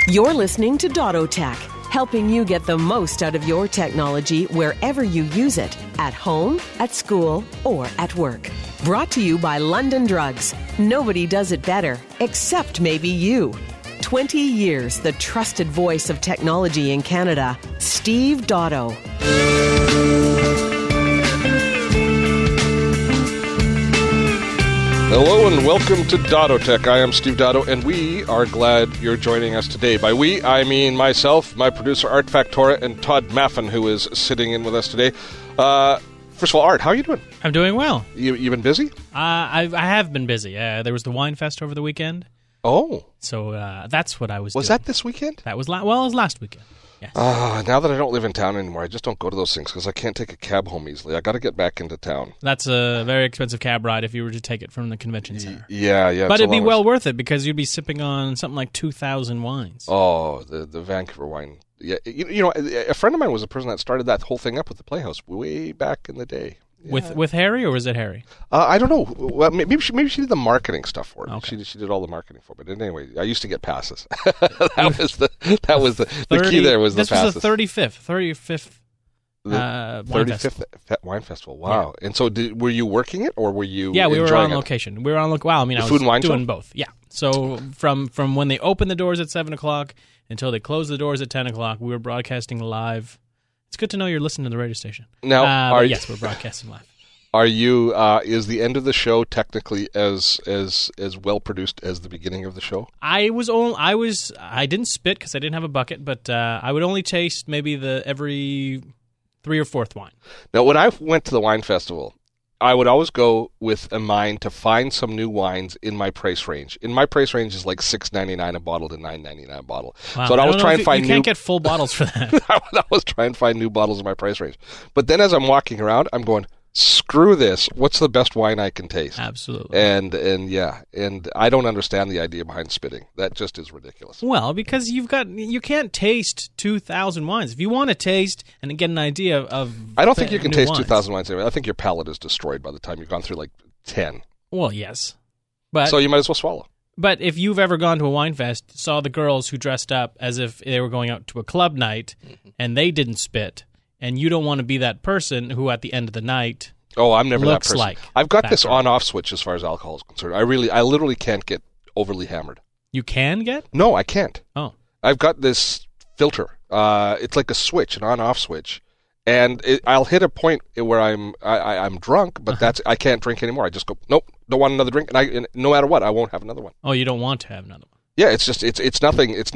You're listening to Dottotech, helping you get the most out of your technology wherever you use it, at home, at school, or at work. Brought to you by London Drugs. Nobody does it better, except maybe you. 20 years, the trusted voice of technology in Canada, Steve Dotto. Hello and welcome to Dottotech. I am Steve Dotto, and we are glad you're joining us today. By we, I mean myself, my producer Art Factora, and Todd Maffin, who is sitting in with us today. First of all, Art, how are you doing? I'm doing well. You been busy? I have been busy. There was the Wine Fest over the weekend. Oh. So that's what I was doing. Was that this weekend? That was, it was last weekend. Yes. Now that I don't live in town anymore, I just don't go to those things because I can't take a cab home easily. I got to get back into town. That's a very expensive cab ride if you were to take it from the convention center. Yeah. But it'd be well worth it because you'd be sipping on something like 2,000 wines. Oh, the Vancouver wine. Yeah, you know, a friend of mine was the person that started that whole thing up with the Playhouse way back in the day. Yeah. With Harry, or was it Harry? I don't know. Well, maybe she did the marmarketing stuff for it. Okay. She did all the marketing for it. But anyway, I used to get passes. that was the key. There was the passes. This was the 35th wine festival. Wow! Yeah. And so, were you working it, or were you? Yeah, we were on it? location. We were on location. Wow, I mean, I was food and wine doing show? both. Yeah. So from when they opened the doors at 7:00 until they closed the doors at 10:00, we were broadcasting live. It's good to know you're listening to the radio station. Now, yes, we're broadcasting live. Are you? Is the end of the show technically as well produced as the beginning of the show? I didn't spit because I didn't have a bucket, but I would only taste maybe every 3 or 4th wine. Now, when I went to the wine festival, I would always go with a mind to find some new wines in my price range. In my price range is like $6.99 a bottle to $9.99 a bottle. Wow. So I'd always try and find you can't get full bottles for that. I would always try and find new bottles in my price range. But then as I'm walking around, I'm going, screw this. What's the best wine I can taste? Absolutely. And I don't understand the idea behind spitting. That just is ridiculous. Well, because you can't taste 2,000 wines. If you want to taste and get an idea of I don't think you can taste wines. 2,000 wines anyway. I think your palate is destroyed by the time you've gone through like 10. Well, yes. But so you might as well swallow. But if you've ever gone to a wine fest, saw the girls who dressed up as if they were going out to a club night and they didn't spit, and you don't want to be that person who at the end of the night I'm never that looks person. like I've got this on-off switch as far as alcohol is concerned. I literally can't get overly hammered. You can get? No, I can't. Oh. I've got this filter. It's like a switch, an on-off switch. And I'll hit a point where I'm drunk, but I can't drink anymore. I just go, nope, don't want another drink. And no matter what, I won't have another one. Oh, you don't want to have another one? Yeah, it's just it's nothing it's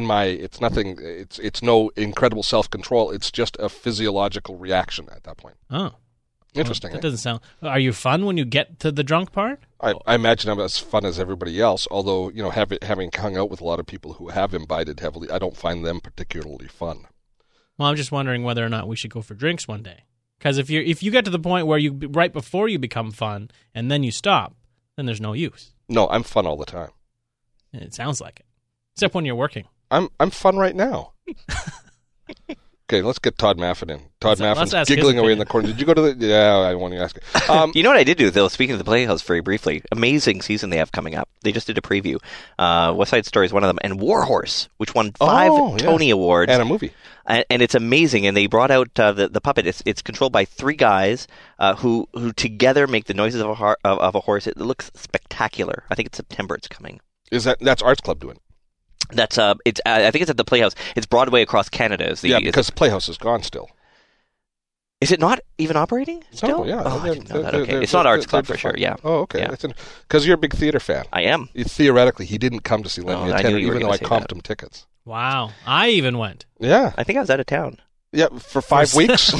no incredible self-control. It's just a physiological reaction at that point. Oh. Interesting. That doesn't sound. Are you fun when you get to the drunk part? I imagine I'm as fun as everybody else. Although having hung out with a lot of people who have imbibed heavily, I don't find them particularly fun. Well, I'm just wondering whether or not we should go for drinks one day. Because if you get to the point where you right before you become fun and then you stop, then there's no use. No, I'm fun all the time. It sounds like it, except when you're working. I'm fun right now. Okay, let's get Todd Maffin in. Todd Maffin's giggling away in the corner. Did you go to the... Yeah, I want to ask you. You know what I did do, though, speaking of the Playhouse very briefly? Amazing season they have coming up. They just did a preview. West Side Story is one of them. And Warhorse, which won 5 Tony Awards. And a movie. And it's amazing. And they brought out the puppet. It's controlled by 3 guys who together make the noises of a horse. It looks spectacular. I think it's September it's coming. That's Arts Club doing? That's I think it's at the Playhouse. It's Broadway across Canada. Because Playhouse is gone still. Is it not even operating still? No, yeah. Oh, I didn't know that. Okay. It's not Arts Club for sure, yeah. Oh, okay. Yeah. Because you're a big theater fan. I am. Theoretically, he didn't come to see Lenny Attender, even though I comped him tickets. Wow. I even went. Yeah. I think I was out of town. Yeah, for 5 weeks.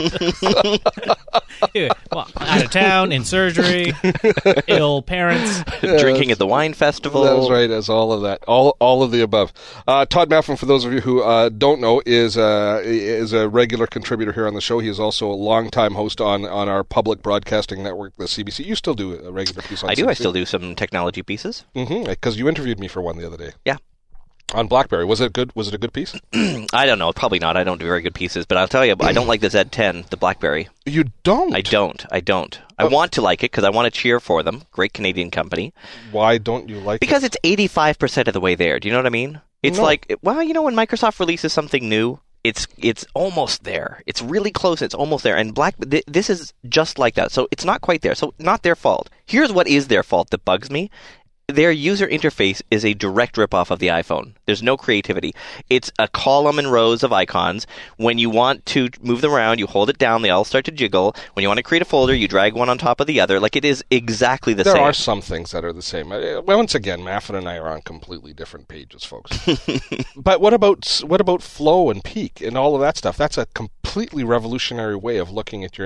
Well, out of town, in surgery, ill parents. Drinking at the wine festival. That's right, as all of that. All of the above. Todd Maffin, for those of you who don't know, is a regular contributor here on the show. He is also a longtime host on our public broadcasting network, the CBC. You still do a regular piece on CBC? I still do some technology pieces. Mm-hmm, because you interviewed me for one the other day. Yeah. On BlackBerry. Was it good? Was it a good piece? I don't know. Probably not. I don't do very good pieces. But I'll tell you, I don't like the Z10, the BlackBerry. You don't? I don't. I want to like it because I want to cheer for them. Great Canadian company. Why don't you like it? Because it's 85% of the way there. Do you know what I mean? It's No. like, well, you know, when Microsoft releases something new, it's almost there. It's really close. It's almost there. And this is just like that. So it's not quite there. So not their fault. Here's what is their fault that bugs me. Their user interface is a direct ripoff of the iPhone. There's no creativity. It's a column and rows of icons. When you want to move them around, you hold it down. They all start to jiggle. When you want to create a folder, you drag one on top of the other. Like, it is exactly the same. There are some things that are the same. Once again, Maffin and I are on completely different pages, folks. But what about Flow and Peak and all of that stuff? That's a completely revolutionary way of looking at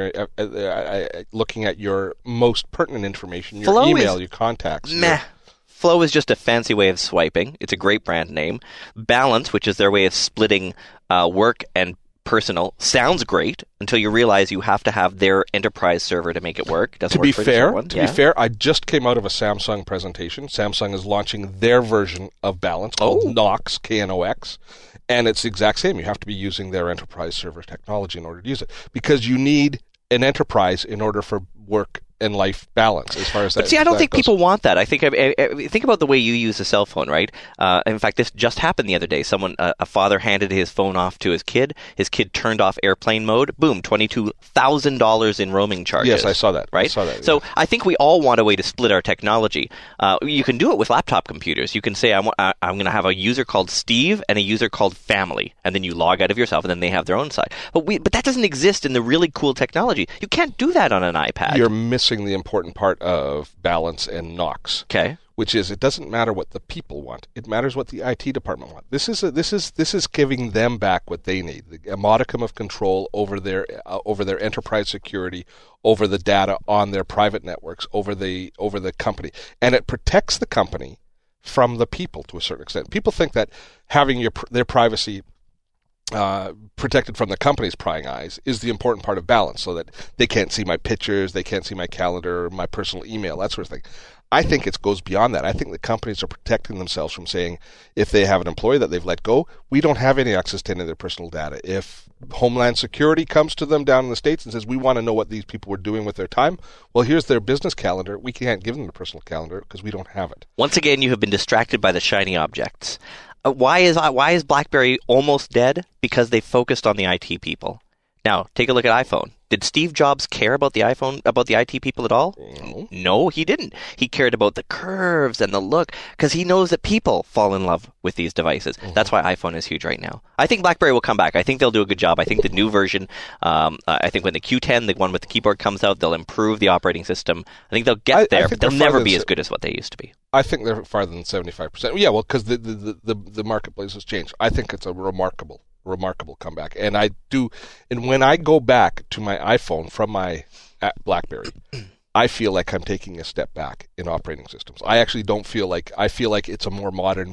your most pertinent information, your Flow email, is your contacts. Meh. Flow is just a fancy way of swiping. It's a great brand name. Balance, which is their way of splitting work and personal, sounds great until you realize you have to have their enterprise server to make it work. To be fair, I just came out of a Samsung presentation. Samsung is launching their version of Balance called Knox, Knox, and it's the exact same. You have to be using their enterprise server technology in order to use it because you need an enterprise in order for work and life balance as far as that. But see, I don't think people want that. I think think about the way you use a cell phone, right? In fact, this just happened the other day. A father handed his phone off to his kid. His kid turned off airplane mode. Boom, $22,000 in roaming charges. Yes, I saw that. Right? I saw that. So I think we all want a way to split our technology. You can do it with laptop computers. You can say, I'm going to have a user called Steve and a user called Family, and then you log out of yourself, and then they have their own side. But that doesn't exist in the really cool technology. You can't do that on an iPad. You're missing the important part of Balance and Knox. Okay. Which is, it doesn't matter what the people want; it matters what the IT department want. This is giving them back what they need: a modicum of control over their enterprise security, over the data on their private networks, over the company, and it protects the company from the people to a certain extent. People think that having their privacy protected from the company's prying eyes is the important part of Balance, so that they can't see my pictures, they can't see my calendar, my personal email, that sort of thing. I think it goes beyond that. I think the companies are protecting themselves from saying, if they have an employee that they've let go, we don't have any access to any of their personal data. If Homeland Security comes to them down in the States and says, we want to know what these people were doing with their time, well, here's their business calendar. We can't give them the personal calendar because we don't have it. Once again, you have been distracted by the shiny objects. Why is BlackBerry almost dead? Because they focused on the IT people. Now, take a look at iPhone. Did Steve Jobs care about the iPhone, about the IT people at all? No, he didn't. He cared about the curves and the look because he knows that people fall in love with these devices. Mm-hmm. That's why iPhone is huge right now. I think BlackBerry will come back. I think they'll do a good job. I think the new version, I think when the Q10, the one with the keyboard, comes out, they'll improve the operating system. I think they'll get there, but they'll never be as good as what they used to be. I think they're farther than 75%. Yeah, well, because the marketplace has changed. I think it's a remarkable comeback. And when I go back to my iPhone from my BlackBerry, I feel like I'm taking a step back in operating systems. I actually don't feel like, I feel like it's a more modern,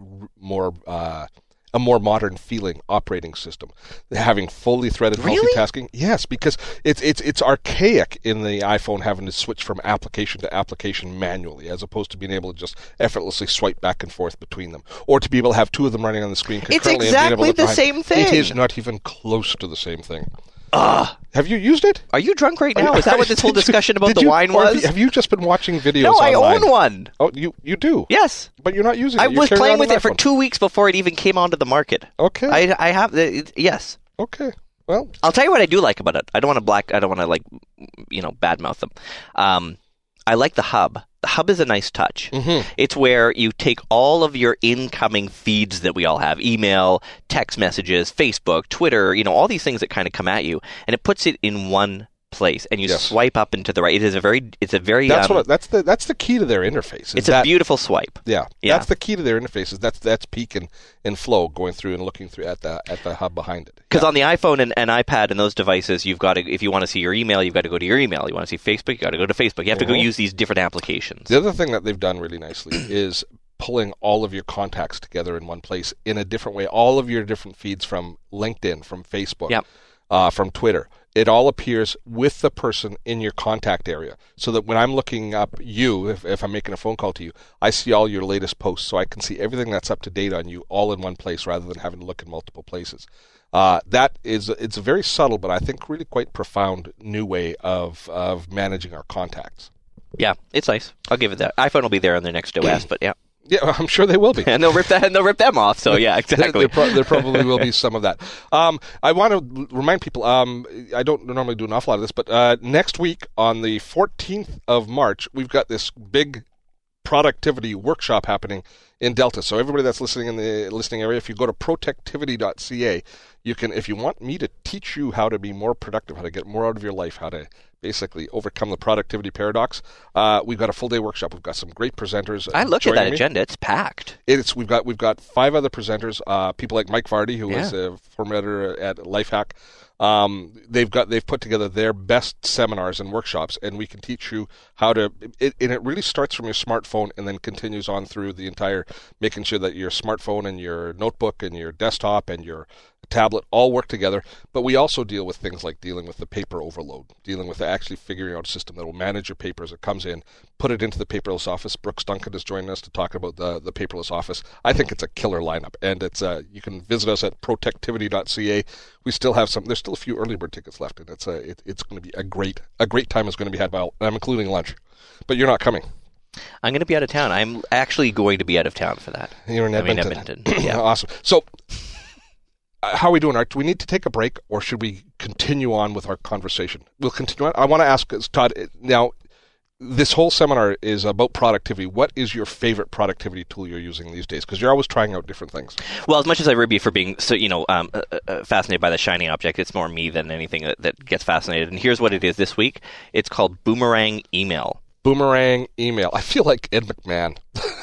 a more modern feeling operating system. Having fully threaded multitasking. Yes, because it's archaic in the iPhone having to switch from application to application manually, as opposed to being able to just effortlessly swipe back and forth between them, or to be able to have two of them running on the screen concurrently. It's exactly the same thing. It is not even close to the same thing. Have you used it? Are you drunk right now? Is that what this whole discussion about the wine was? Have you just been watching videos No, I online? own one. Oh, you do? Yes. But you're not using it. I was playing with it for 2 weeks before it even came onto the market. Okay. I have yes. Okay. Well, I'll tell you what I do like about it. I don't want to badmouth them. I like the hub. The hub is a nice touch. Mm-hmm. It's where you take all of your incoming feeds that we all have, email, text messages, Facebook, Twitter, all these things that kind of come at you, and it puts it in one place, and you swipe up and to the right. It's a very that's the key to their interface. It's a beautiful swipe. Yeah. That's the key to their interfaces. That's Peak and Flow going through and looking through at the hub behind it. Because on the iPhone and iPad and those devices, you've got to, if you want to see your email, you've got to go to your email. You want to see Facebook, you got to go to Facebook. You have to go use these different applications. The other thing that they've done really nicely is pulling all of your contacts together in one place in a different way. All of your different feeds from LinkedIn, from Facebook, from Twitter. It all appears with the person in your contact area, so that when I'm looking up you, if I'm making a phone call to you, I see all your latest posts, so I can see everything that's up to date on you all in one place rather than having to look in multiple places. It's a very subtle, but I think really quite profound new way of managing our contacts. Yeah, it's nice. I'll give it that. iPhone will be there on their next OS, but yeah. Yeah, I'm sure they will be. And they'll rip them off. So yeah, exactly. There probably will be some of that. I want to remind people, I don't normally do an awful lot of this, but next week on the 14th of March, we've got this big productivity workshop happening in Delta. So everybody that's listening in the listening area, if you go to protectivity.ca, you can, if you want me to teach you how to be more productive, how to get more out of your life, how to basically overcome the productivity paradox, we've got a full day workshop. We've got some great presenters. I looked at that agenda; it's packed. We've got 5 other presenters. People like Mike Vardy, who is a former editor at Lifehack. They've put together their best seminars and workshops, and we can teach you how to. And it really starts from your smartphone and then continues on through the entire, making sure that your smartphone and your notebook and your desktop and your tablet all work together. But we also deal with things like dealing with the paper overload, dealing with actually figuring out a system that will manage your paper as it comes in, put it into the paperless office. Brooks Duncan is joining us to talk about the paperless office. I think it's a killer lineup, and it's you can visit us at protectivity.ca. We still have there's still a few early bird tickets left, and it's going to be a great time is going to be had. Well, I'm including lunch, but you're not coming. I'm going to be out of town. I'm actually going to be out of town for that. You're in Edmonton. Edmonton. Yeah. Awesome. So, how are we doing, Art? Do we need to take a break, or should we continue on with our conversation? We'll continue on. I want to ask Todd, now, this whole seminar is about productivity. What is your favorite productivity tool you're using these days? Because you're always trying out different things. Well, as much as I rib you for being fascinated by the shiny object, it's more me than anything that gets fascinated. And here's what it is this week. It's called Boomerang Email. Boomerang Email. I feel like Ed McMahon.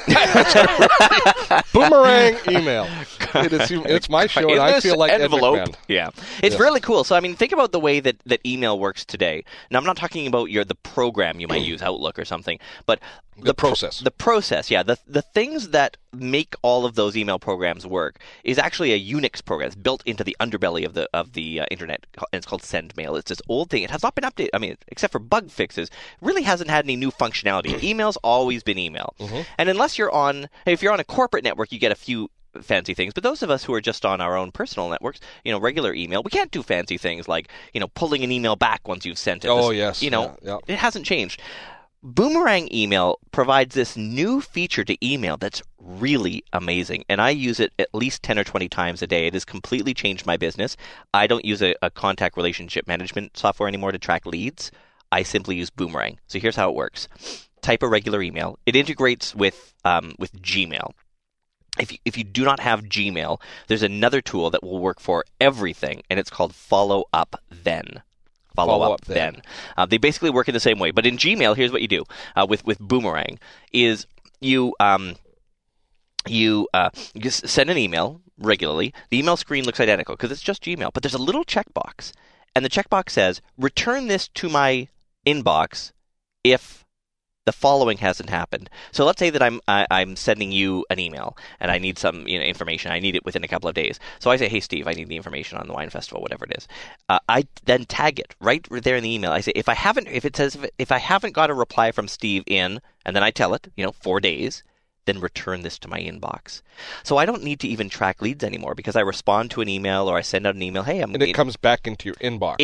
Boomerang Email. It's my show, and I feel like envelope. Ed McMahon. Yeah, it's really cool. So, I mean, think about the way that email works today. Now, I'm not talking about the program you might use, Outlook or something, but the process. The process, yeah. The things that make all of those email programs work is actually a Unix program. It's built into the underbelly of the internet, and it's called SendMail. It's this old thing. It has not been updated. I mean, except for bug fixes, really hasn't had any new functionality. Email's always been email, and unless if you're on a corporate network, you get a few fancy things. But those of us who are just on our own personal networks, regular email, we can't do fancy things like pulling an email back once you've sent it. Oh, yes. It hasn't changed. Boomerang Email provides this new feature to email that's really amazing, and I use it at least 10 or 20 times a day. It has completely changed my business. I don't use a contact relationship management software anymore to track leads. I simply use Boomerang. So here's how it works. Type a regular email. It integrates with Gmail. If you do not have Gmail, there's another tool that will work for everything, and it's called Follow Up Then. Follow up then. They basically work in the same way. But in Gmail, here's what you do with Boomerang is you just send an email regularly. The email screen looks identical because it's just Gmail. But there's a little checkbox, and the checkbox says, return this to my inbox if the following hasn't happened. So let's say that I'm sending you an email and I need some information. I need it within a couple of days. So I say, hey Steve, I need the information on the wine festival, whatever it is. I then tag it right there in the email. I say if I haven't got a reply from Steve in, and then I tell it 4 days, then return this to my inbox. So I don't need to even track leads anymore because I respond to an email or I send out an email. Hey, and it comes back into your inbox.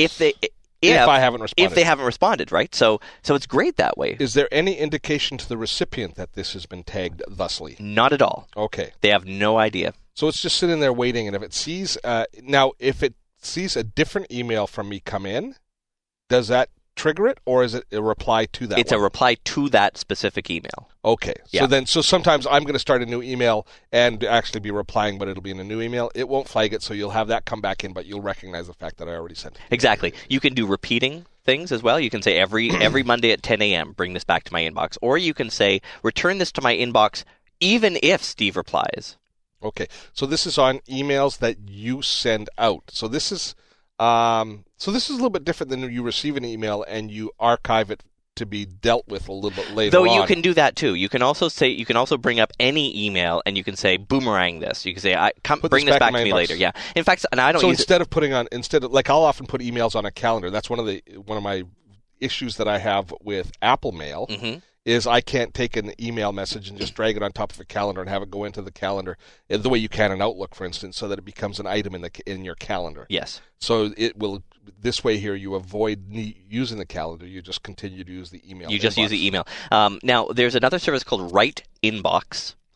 If I haven't responded. If they haven't responded, right? So it's great that way. Is there any indication to the recipient that this has been tagged thusly? Not at all. Okay. They have no idea. So it's just sitting there waiting, and if it sees if it sees a different email from me come in, does that trigger it, or is it a reply to that? It's a reply to that specific email. Okay. Yeah. So sometimes I'm going to start a new email and actually be replying, but it'll be in a new email. It won't flag it, so you'll have that come back in, but you'll recognize the fact that I already sent it. Exactly. You can do repeating things as well. You can say every Monday at 10 a.m., bring this back to my inbox. Or you can say, return this to my inbox even if Steve replies. Okay. So this is on emails that you send out. So this is a little bit different than you receive an email and you archive it to be dealt with a little bit later Though on. you can do that too. You can also bring up any email and you can say boomerang this. You can say bring this back to me later. Yeah. In fact, and I don't. So instead of I'll often put emails on a calendar. That's one of my issues that I have with Apple Mail. Mm-hmm. Is I can't take an email message and just drag it on top of a calendar and have it go into the calendar the way you can in Outlook, for instance, so that it becomes an item in your calendar. Yes. So it will. This way here, you avoid using the calendar. You just continue to use the email. You just use the email. Now, there's another service called Write Inbox.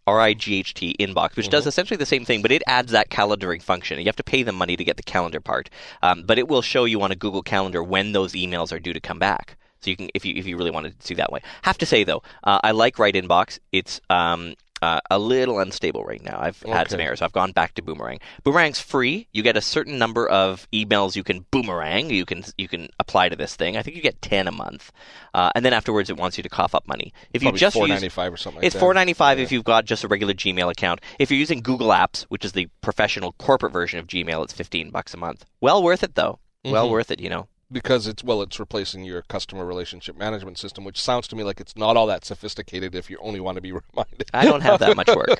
RIGHT inbox, which does essentially the same thing, but it adds that calendaring function. You have to pay them money to get the calendar part, but it will show you on a Google Calendar when those emails are due to come back. So you can, if you really want to see that way. Have to say though, I like Right Inbox. It's a little unstable right now. I've had some errors. So I've gone back to Boomerang. Boomerang's free. You get a certain number of emails you can boomerang. You can apply to this thing. I think you get 10 a month, and then afterwards it wants you to cough up money. If Probably you just $4.95 or something like it's that. $4.95 if you've got just a regular Gmail account. If you're using Google Apps, which is the professional corporate version of Gmail, it's $15 a month. Well worth it though. Well worth it. Because it's replacing your customer relationship management system, which sounds to me like it's not all that sophisticated if you only want to be reminded. I don't have that much work.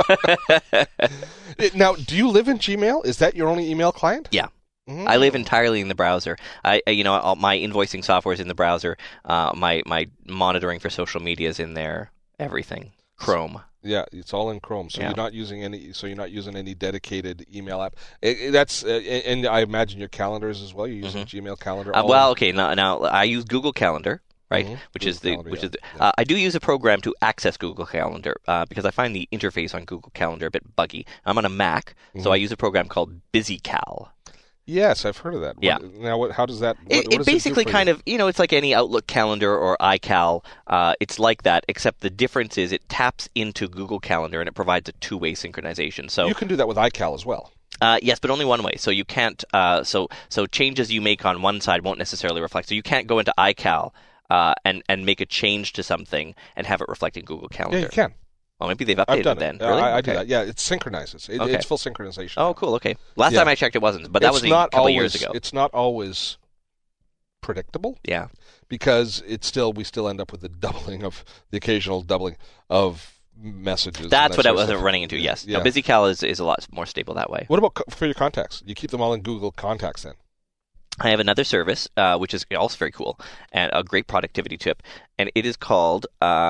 Now, do you live in Gmail? Is that your only email client? Yeah. I live entirely in the browser. My invoicing software is in the browser. My monitoring for social media is in there. Everything. Chrome. Yeah, it's all in Chrome. So Yeah. you're not using any dedicated email app. And I imagine your calendars as well. You're using Gmail Calendar. Now I use Google Calendar, right? I do use a program to access Google Calendar because I find the interface on Google Calendar a bit buggy. I'm on a Mac, so I use a program called BusyCal. Yes, I've heard of that. Yeah. How does that? What It does basically do for kind you? of, it's like any Outlook calendar or iCal. It's like that, except the difference is it taps into Google Calendar and it provides a two-way synchronization. So You can do that with iCal as well. yes, but only one way. So you can't. So changes you make on one side won't necessarily reflect. So you can't go into iCal and make a change to something and have it reflect in Google Calendar. Yeah, you can. Well, maybe they've I've updated done then. it. Really? I do Okay. that. Yeah, it synchronizes. Okay. It's full synchronization. Oh, cool. Okay. Last Yeah. time I checked, it wasn't, but that was a couple years ago. It's not always predictable Yeah. because we still end up with the occasional doubling of messages. and That's that what I sort of was stuff. running into. Yes. Yeah. Now, BusyCal is a lot more stable that way. What about for your contacts? You keep them all in Google Contacts then? I have another service, which is also very cool and a great productivity tip, and it is called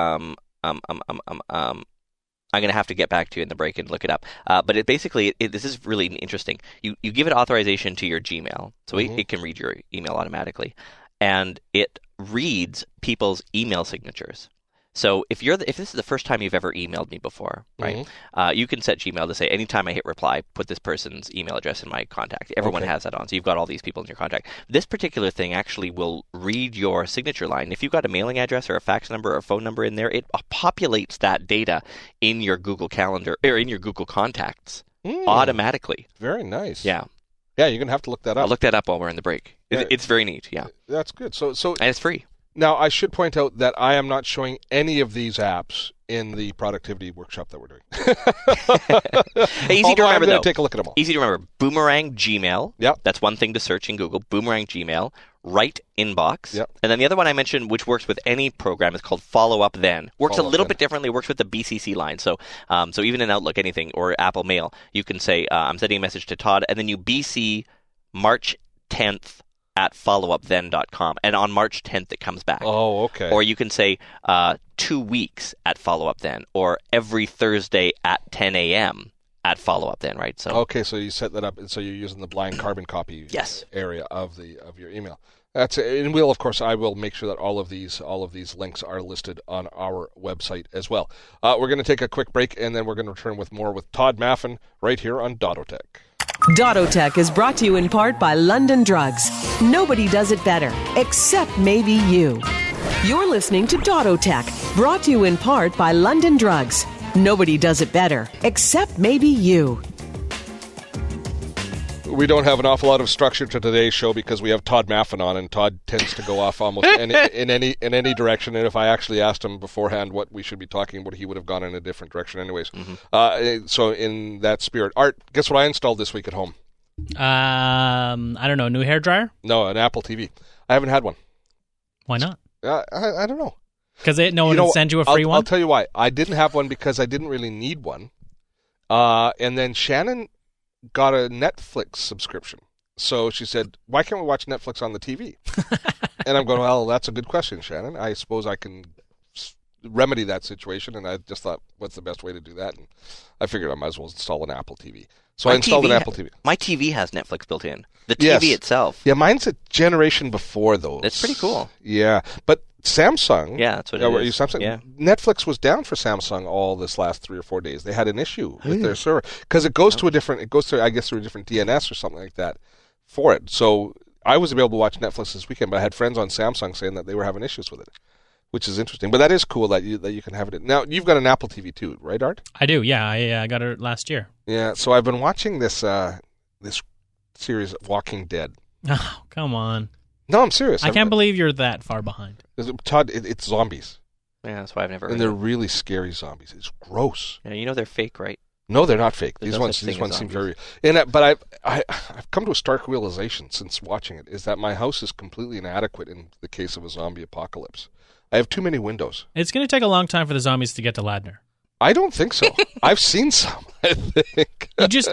I'm going to have to get back to you in the break and look it up. But it basically, this is really interesting. You give it authorization to your Gmail, so it can read your email automatically, and it reads people's email signatures. So if this is the first time you've ever emailed me before, right? You can set Gmail to say anytime I hit reply, put this person's email address in my contact. Everyone has that on, so you've got all these people in your contact. This particular thing actually will read your signature line. If you've got a mailing address or a fax number or a phone number in there, it populates that data in your Google Calendar or in your Google Contacts automatically. Very nice. Yeah. Yeah, you're going to have to look that up. I'll look that up while we're in the break. Yeah. It's very neat. Yeah. That's good. So And it's free. now I should point out that I am not showing any of these apps in the productivity workshop that we're doing. Easy to Although I'm remember, going though. to take a look at them all. Easy to remember. Boomerang Gmail. Yep. That's one thing to search in Google. Boomerang Gmail. Right Inbox. Yep. And then the other one I mentioned, which works with any program, is called Follow Up Then. Works Follow a little Up bit differently. Works with the BCC line. So even in Outlook, anything, or Apple Mail, you can say, I'm sending a message to Todd, and then you BC March 10th at followupthen.com. And on March 10th, it comes back. Oh, okay. Or you can say 2 weeks at Follow Up Then, or every Thursday at 10 a.m. at Follow Up Then, right? So Okay, so you set that up, and so you're using the blind carbon copy Yes. area of your email. That's it. And I will make sure that all of these links are listed on our website as well. We're going to take a quick break, and then we're going to return with more with Todd Maffin right here on Dottotech. Dottotech is brought to you in part by London Drugs. Nobody does it better, except maybe you. You're listening to Dottotech, brought to you in part by London Drugs. Nobody does it better, except maybe you. We don't have an awful lot of structure to today's show because we have Todd Maffin on, and Todd tends to go off almost in any direction. And if I actually asked him beforehand what we should be talking about, he would have gone in a different direction anyways. So in that spirit, Art, guess what I installed this week at home? I don't know, new hairdryer? No, an Apple TV. I haven't had one. Why not? I don't know. Because no one will send you a free one? I'll tell you why. I didn't have one because I didn't really need one. And then Shannon got a Netflix subscription. So she said, why can't we watch Netflix on the TV? And I'm going, well, that's a good question, Shannon. I suppose I can remedy that situation. And I just thought, what's the best way to do that? And I figured I might as well install an Apple TV. So I installed an Apple TV. My TV has Netflix built in. The TV itself. Yeah, mine's a generation before those. That's pretty cool. Yeah. But Samsung. Yeah, that's what were it you is. Samsung? Yeah. Netflix was down for Samsung all this last 3 or 4 days. They had an issue with their server because it goes to a different. It goes to, I guess, through a different DNS or something like that for it. So I was able to watch Netflix this weekend, but I had friends on Samsung saying that they were having issues with it, which is interesting. But that is cool that you can have it. Now you've got an Apple TV too, right, Art? I do. Yeah, I got it last year. Yeah. So I've been watching this this series, Walking Dead. Oh, come on. No, I'm serious. I can't believe you're that far behind. Todd, it's zombies. Yeah, that's why I've never heard And of they're it. really scary zombies. It's gross. Yeah, you know they're fake, right? No, they're not fake. There's These no ones such thing as seem zombies. very. But I've come to a stark realization since watching it is that my house is completely inadequate in the case of a zombie apocalypse. I have too many windows. It's going to take a long time for the zombies to get to Ladner. I don't think so. I've seen some. I think.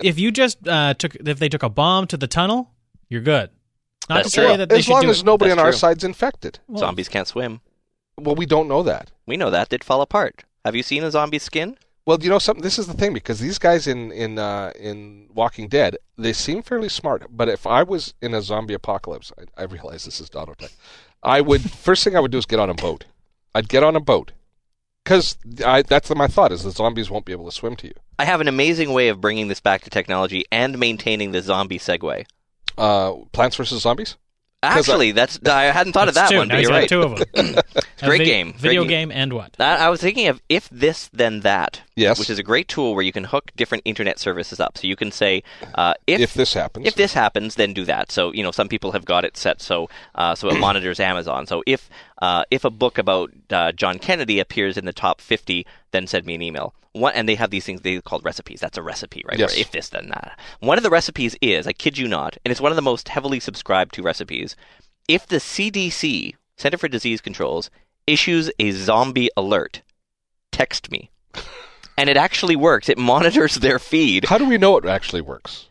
If they took a bomb to the tunnel, you're good. Not That's to say true. that they As should long do as it. nobody That's on our true. side's infected. Well, Zombies can't swim. Well, we don't know that. We know that. They'd fall apart. Have you seen a zombie's skin? Well, you know something. This is the thing because these guys in Walking Dead, they seem fairly smart. But if I was in a zombie apocalypse, I realize this is Dottotech. First thing I would do is get on a boat. I'd get on a boat because that's my thought is the zombies won't be able to swim to you. I have an amazing way of bringing this back to technology and maintaining the zombie segue. Plants vs Zombies. Actually, I hadn't thought of that two. one, Now but he's you're got right. two of them. Great game. Video Great game and what? I was thinking of If This Then That, Yes. which is a great tool where you can hook different internet services up. So you can say, If this happens. if this happens, then do that. So some people have got it set so it monitors Amazon. So if a book about John Kennedy appears in the top 50, then send me an email. And they have these things they called recipes. That's a recipe, right? Yes. Where if this, then that. One of the recipes is, I kid you not, and it's one of the most heavily subscribed to recipes. If the CDC, Center for Disease Controls, issues a zombie alert, text me. And it actually works. It monitors their feed. How do we know it actually works?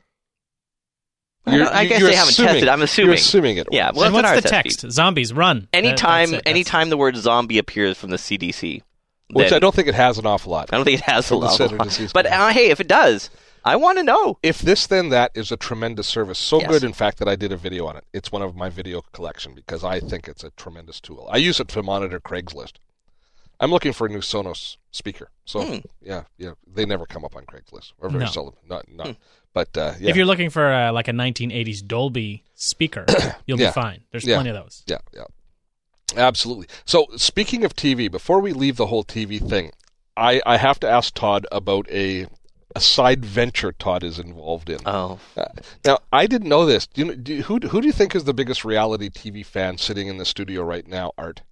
I guess you're they haven't assuming- tested. I'm assuming. You're assuming it works. Yeah, well, And it's an what's the RSS text? feed. Zombies, run. Anytime, That's it. anytime the word zombie appears from the CDC, Which then- I don't think it has an awful lot. I don't think it has a From the lot. Center for Disease But Control. hey, if it does, I want to know. If This Then That is a tremendous service. So Yes. good, in fact, that I did a video on it. It's one of my video collection because I think it's a tremendous tool. I use it to monitor Craigslist. I'm looking for a new Sonos speaker. So, yeah, they never come up on Craigslist. Or very No. seldom. Not. But, yeah. If you're looking for like a 1980s Dolby speaker, you'll Yeah. be fine. There's Yeah. plenty of those. Yeah. Absolutely. So, speaking of TV, before we leave the whole TV thing, I have to ask Todd about a side venture Todd is involved in. Oh, Now, I didn't know this. Who do you think is the biggest reality TV fan sitting in the studio right now, Art?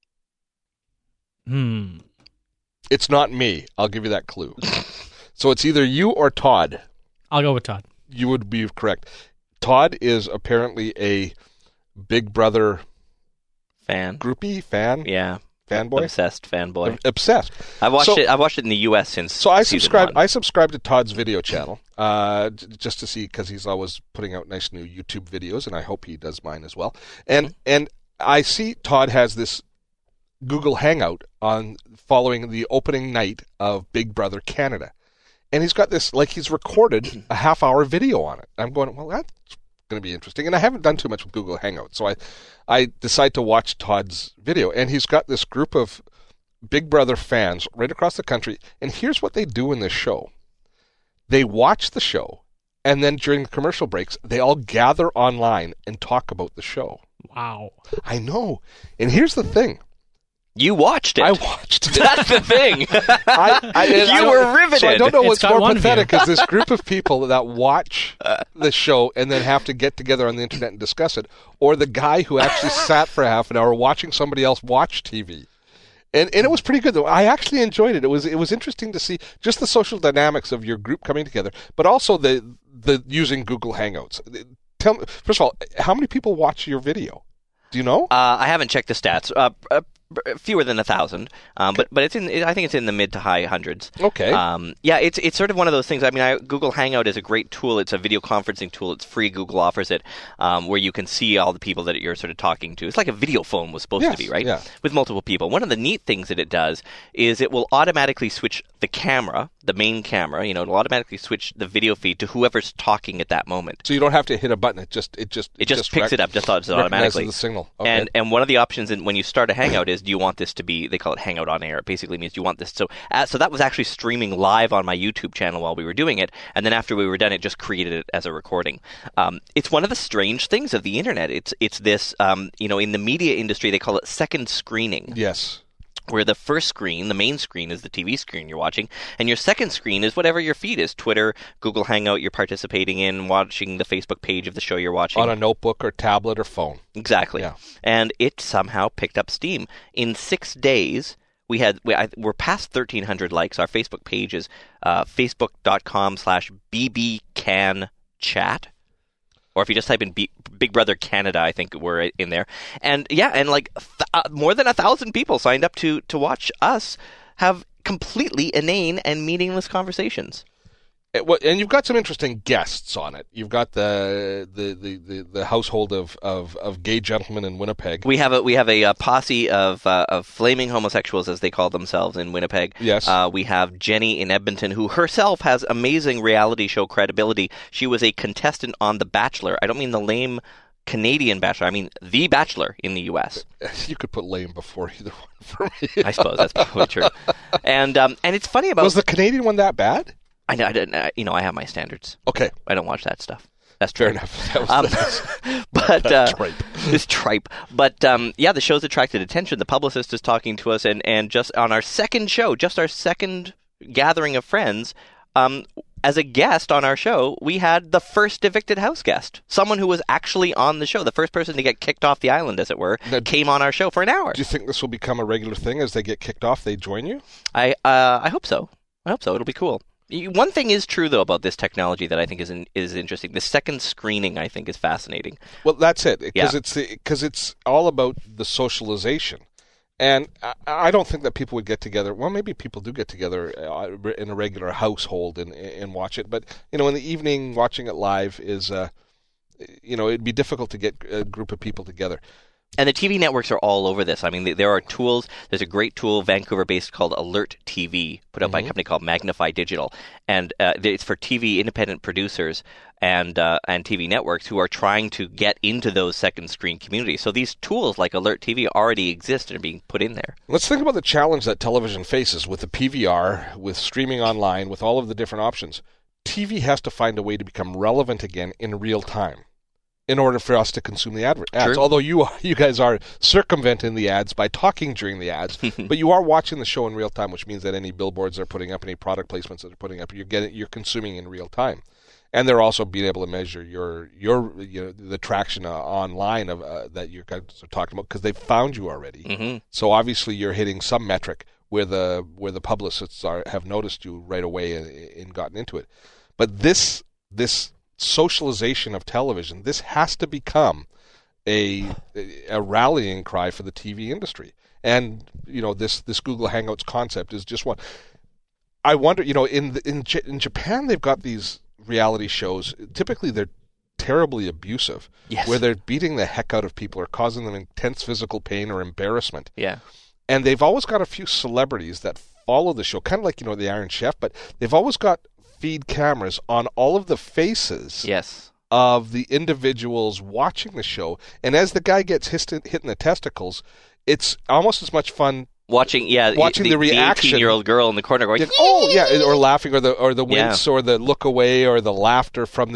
It's not me. I'll give you that clue. So it's either you or Todd. I'll go with Todd. You would be correct. Todd is apparently a Big Brother fan. groupie, Yeah. fanboy, Obsessed fanboy. obsessed. I watched So- it. I watched it in the U.S. since. So I season subscribed. one. I subscribed to Todd's video channel, just to see because he's always putting out nice new YouTube videos, and I hope he does mine as well. And I see Todd has this Google Hangout on following the opening night of Big Brother Canada, and he's got this like he's recorded a half-hour video on it. I'm going, well, that's going to be interesting, and I haven't done too much with Google Hangout, so I decide to watch Todd's video, and he's got this group of Big Brother fans right across the country, and here's what they do in this show. They watch the show, and then during the commercial breaks, they all gather online and talk about the show. Wow. I know. And here's the thing. You watched it. I watched it. That's the thing. You were riveted. So I don't know It's what's got more one pathetic is this group of people that watch the show and then have to get together on the internet and discuss it, or the guy who actually sat for half an hour watching somebody else watch TV. And it was pretty good though. I actually enjoyed it. It was interesting to see just the social dynamics of your group coming together, but also the using Google Hangouts. Tell me, first of all, how many people watch your video? Do you know? I haven't checked the stats. Fewer than 1,000, but it's I think it's in the mid to high hundreds. Okay. Yeah, it's sort of one of those things. I mean, Google Hangout is a great tool. It's a video conferencing tool. It's free. Google offers it, where you can see all the people that you're sort of talking to. It's like a video phone was supposed to be, right? Yeah. With multiple people. One of the neat things that it does is it will automatically switch the camera, the main camera. It'll automatically switch the video feed to whoever's talking at that moment. So you don't have to hit a button. It just It just picks it up just recognizes automatically. the signal. Okay. And one of the options when you start a Hangout is is, do you want this to be, they call it Hangout on Air. It basically means, do you want this? So that was actually streaming live on my YouTube channel while we were doing it. And then after we were done, it just created it as a recording. It's one of the strange things of the internet. It's this, in the media industry, they call it second screening. Yes. Where the first screen, the main screen, is the TV screen you're watching, and your second screen is whatever your feed is, Twitter, Google Hangout you're participating in, watching the Facebook page of the show you're watching. On a notebook or tablet or phone. Exactly. Yeah. And it somehow picked up steam. In 6 days, we're past 1,300 likes. Our Facebook page is facebook.com/bbcanchat. Or if you just type in Big Brother Canada, I think we're in there. And more than 1,000 people signed up to watch us have completely inane and meaningless conversations. And you've got some interesting guests on it. You've got the household of gay gentlemen in Winnipeg. We have a posse of flaming homosexuals, as they call themselves, in Winnipeg. Yes. We have Jenny in Edmonton, who herself has amazing reality show credibility. She was a contestant on The Bachelor. I don't mean the lame Canadian Bachelor. I mean The Bachelor in the U.S. You could put lame before either one for me. I suppose that's probably true. And it's funny about... Was the Canadian one that bad? I didn't. I have my standards. Okay. I don't watch that stuff. That's true. Fair enough. That was tripe. It's tripe. But the show's attracted attention. The publicist is talking to us, and just on our second show, just our second gathering of friends, as a guest on our show, we had the first evicted house guest, someone who was actually on the show, the first person to get kicked off the island, as it were, came on our show for an hour. Do you think this will become a regular thing as they get kicked off? They join you? I hope so. It'll be cool. One thing is true, though, about this technology that I think is interesting. The second screening, I think, is fascinating. Well, that's it, because it's all about the socialization. And I don't think that people would get together. Well, maybe people do get together in a regular household and watch it. But, in the evening, watching it live is, it'd be difficult to get a group of people together. And the TV networks are all over this. I mean, there are tools. There's a great tool, Vancouver-based, called Alert TV, put out by a company called Magnify Digital. And it's for TV independent producers and TV networks who are trying to get into those second screen communities. So these tools like Alert TV already exist and are being put in there. Let's think about the challenge that television faces with the PVR, with streaming online, with all of the different options. TV has to find a way to become relevant again in real time in order for us to consume the ads. True. Although you guys are circumventing the ads by talking during the ads, but you are watching the show in real time, which means that any billboards they're putting up, any product placements that they're putting up, you're consuming in real time. And they're also being able to measure your the traction online of that you guys are talking about, because they've found you already. Mm-hmm. So obviously you're hitting some metric where the publicists have noticed you right away and gotten into it. But this socialization of television, this has to become a rallying cry for the TV industry. And this Google Hangouts concept is just one. I wonder, in Japan they've got these reality shows. Typically they're terribly abusive, yes, where they're beating the heck out of people or causing them intense physical pain or embarrassment. Yeah. And they've always got a few celebrities that follow the show, kind of like the Iron Chef, but they've always got feed cameras on all of the faces, yes, of the individuals watching the show. And as the guy gets hit in the testicles, it's almost as much fun watching the reaction. The 18-year-old girl in the corner going, oh yeah, or laughing, or the wince, or the look away, or the laughter from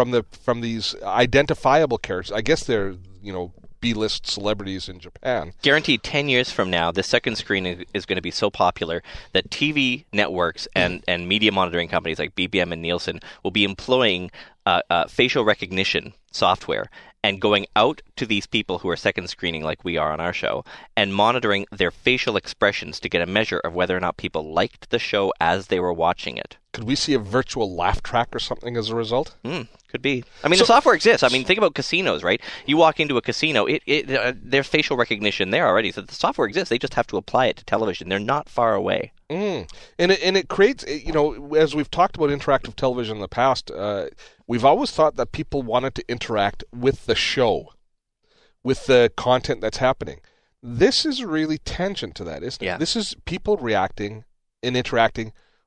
these identifiable characters. I guess they're B-list celebrities in Japan. Guaranteed 10 years from now, the second screen is going to be so popular that TV networks and media monitoring companies like BBM and Nielsen will be employing facial recognition software and going out to these people who are second screening like we are on our show and monitoring their facial expressions to get a measure of whether or not people liked the show as they were watching it. Could we see a virtual laugh track or something as a result? Could be. I mean, the software exists. I mean, think about casinos, right? You walk into a casino, there's facial recognition there already. So the software exists. They just have to apply it to television. They're not far away. And it creates, as we've talked about interactive television in the past, we've always thought that people wanted to interact with the show, with the content that's happening. This is really tangent to that, isn't it? Yeah. This is people reacting and interacting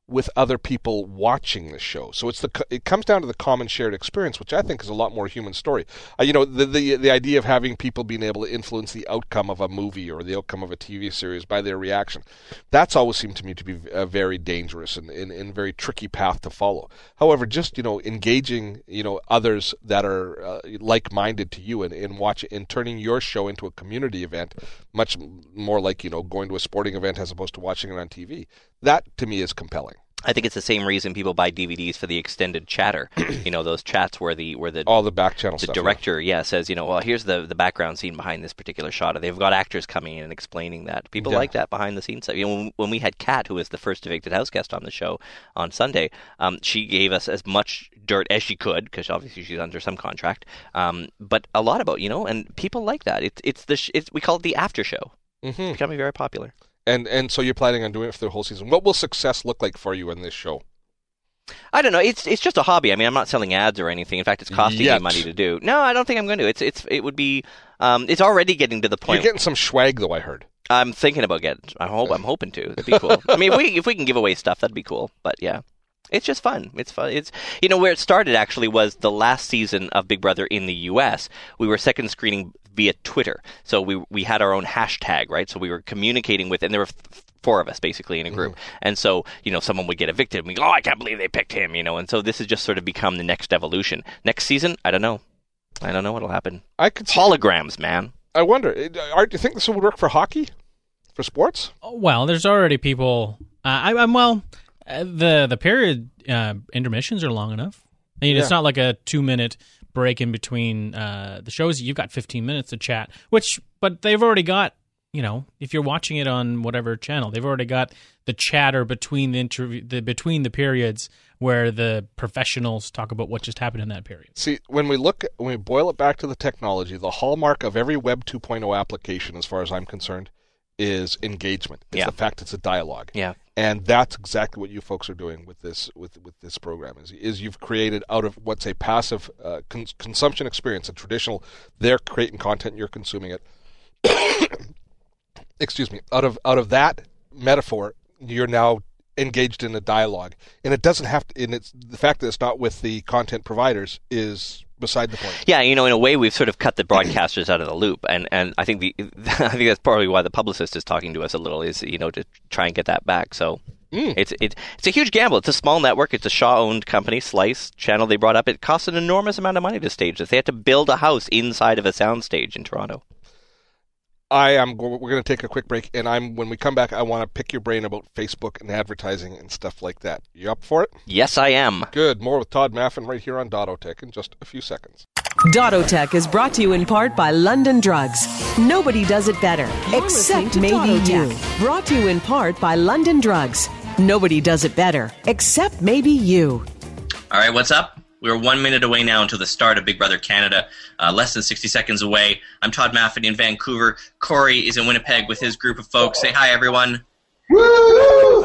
with other people watching the show. So it comes down to the common shared experience, which I think is a lot more human story. The idea of having people being able to influence the outcome of a movie or the outcome of a TV series by their reaction, that's always seemed to me to be a very dangerous and very tricky path to follow. However, just engaging others that are like-minded to you and turning your show into a community event, much more like going to a sporting event as opposed to watching it on TV. That to me is compelling. I think it's the same reason people buy DVDs for the extended chatter. Those chats where the all the back channel stuff. The director, says, well, here's the background scene behind this particular shot. Or they've got actors coming in and explaining that. People like that behind the scenes stuff. When we had Kat, who was the first Evicted House guest on the show on Sunday, she gave us as much dirt as she could, because obviously she's under some contract. But a lot about and people like that. We call it the after show. Mm-hmm. It's becoming very popular. And so you're planning on doing it for the whole season. What will success look like for you in this show? I don't know. It's just a hobby. I mean, I'm not selling ads or anything. In fact, it's costing me money to do. No, I don't think I'm going to. It would be. It's already getting to the point. You're getting some swag, though. I heard. I'm thinking about getting. I'm hoping to. That'd be cool. I mean, if we can give away stuff, that'd be cool. But yeah. It's just fun. It's fun. It's where it started actually was the last season of Big Brother in the U.S. We were second screening via Twitter, so we had our own hashtag, right? So we were communicating with, and there were 4 of us basically in a group, and so someone would get evicted, and we go, I can't believe they picked him, and so this has just sort of become the next evolution. Next season, I don't know what'll happen. Holograms, man. I wonder, Art, do you think this would work for hockey, for sports? Well, there's already people. The period intermissions are long enough. I mean, it's not like a 2-minute break in between the shows. You've got 15 minutes to chat, but they've already got, if you're watching it on whatever channel, they've already got the chatter between between the periods where the professionals talk about what just happened in that period. See, when we boil it back to the technology, the hallmark of every Web 2.0 application, as far as I'm concerned, is engagement. It's the fact it's a dialogue. Yeah. And that's exactly what you folks are doing with this program. Is you've created out of what's a passive consumption experience, a traditional, they're creating content, you're consuming it. Excuse me. Out of that metaphor, you're now engaged in a dialogue, and it doesn't have to. And it's the fact that it's not with the content providers is beside the point. Yeah, in a way, we've sort of cut the broadcasters out of the loop, and I think that's probably why the publicist is talking to us a little, is to try and get that back. So it's a huge gamble. It's a small network. It's a Shaw-owned company, Slice channel they brought up. It costs an enormous amount of money to stage this. They had to build a house inside of a soundstage in Toronto. We're going to take a quick break, and when we come back, I want to pick your brain about Facebook and advertising and stuff like that. You up for it? Yes, I am. Good. More with Todd Maffin right here on Dottotech in just a few seconds. Dottotech is brought to you in part by London Drugs. Nobody does it better, except maybe you. Brought to you in part by London Drugs. Nobody does it better, except maybe you. All right, what's up? We're 1 minute away now until the start of Big Brother Canada, less than 60 seconds away. I'm Todd Maffin in Vancouver. Corey is in Winnipeg with his group of folks. Say hi, everyone. Woo!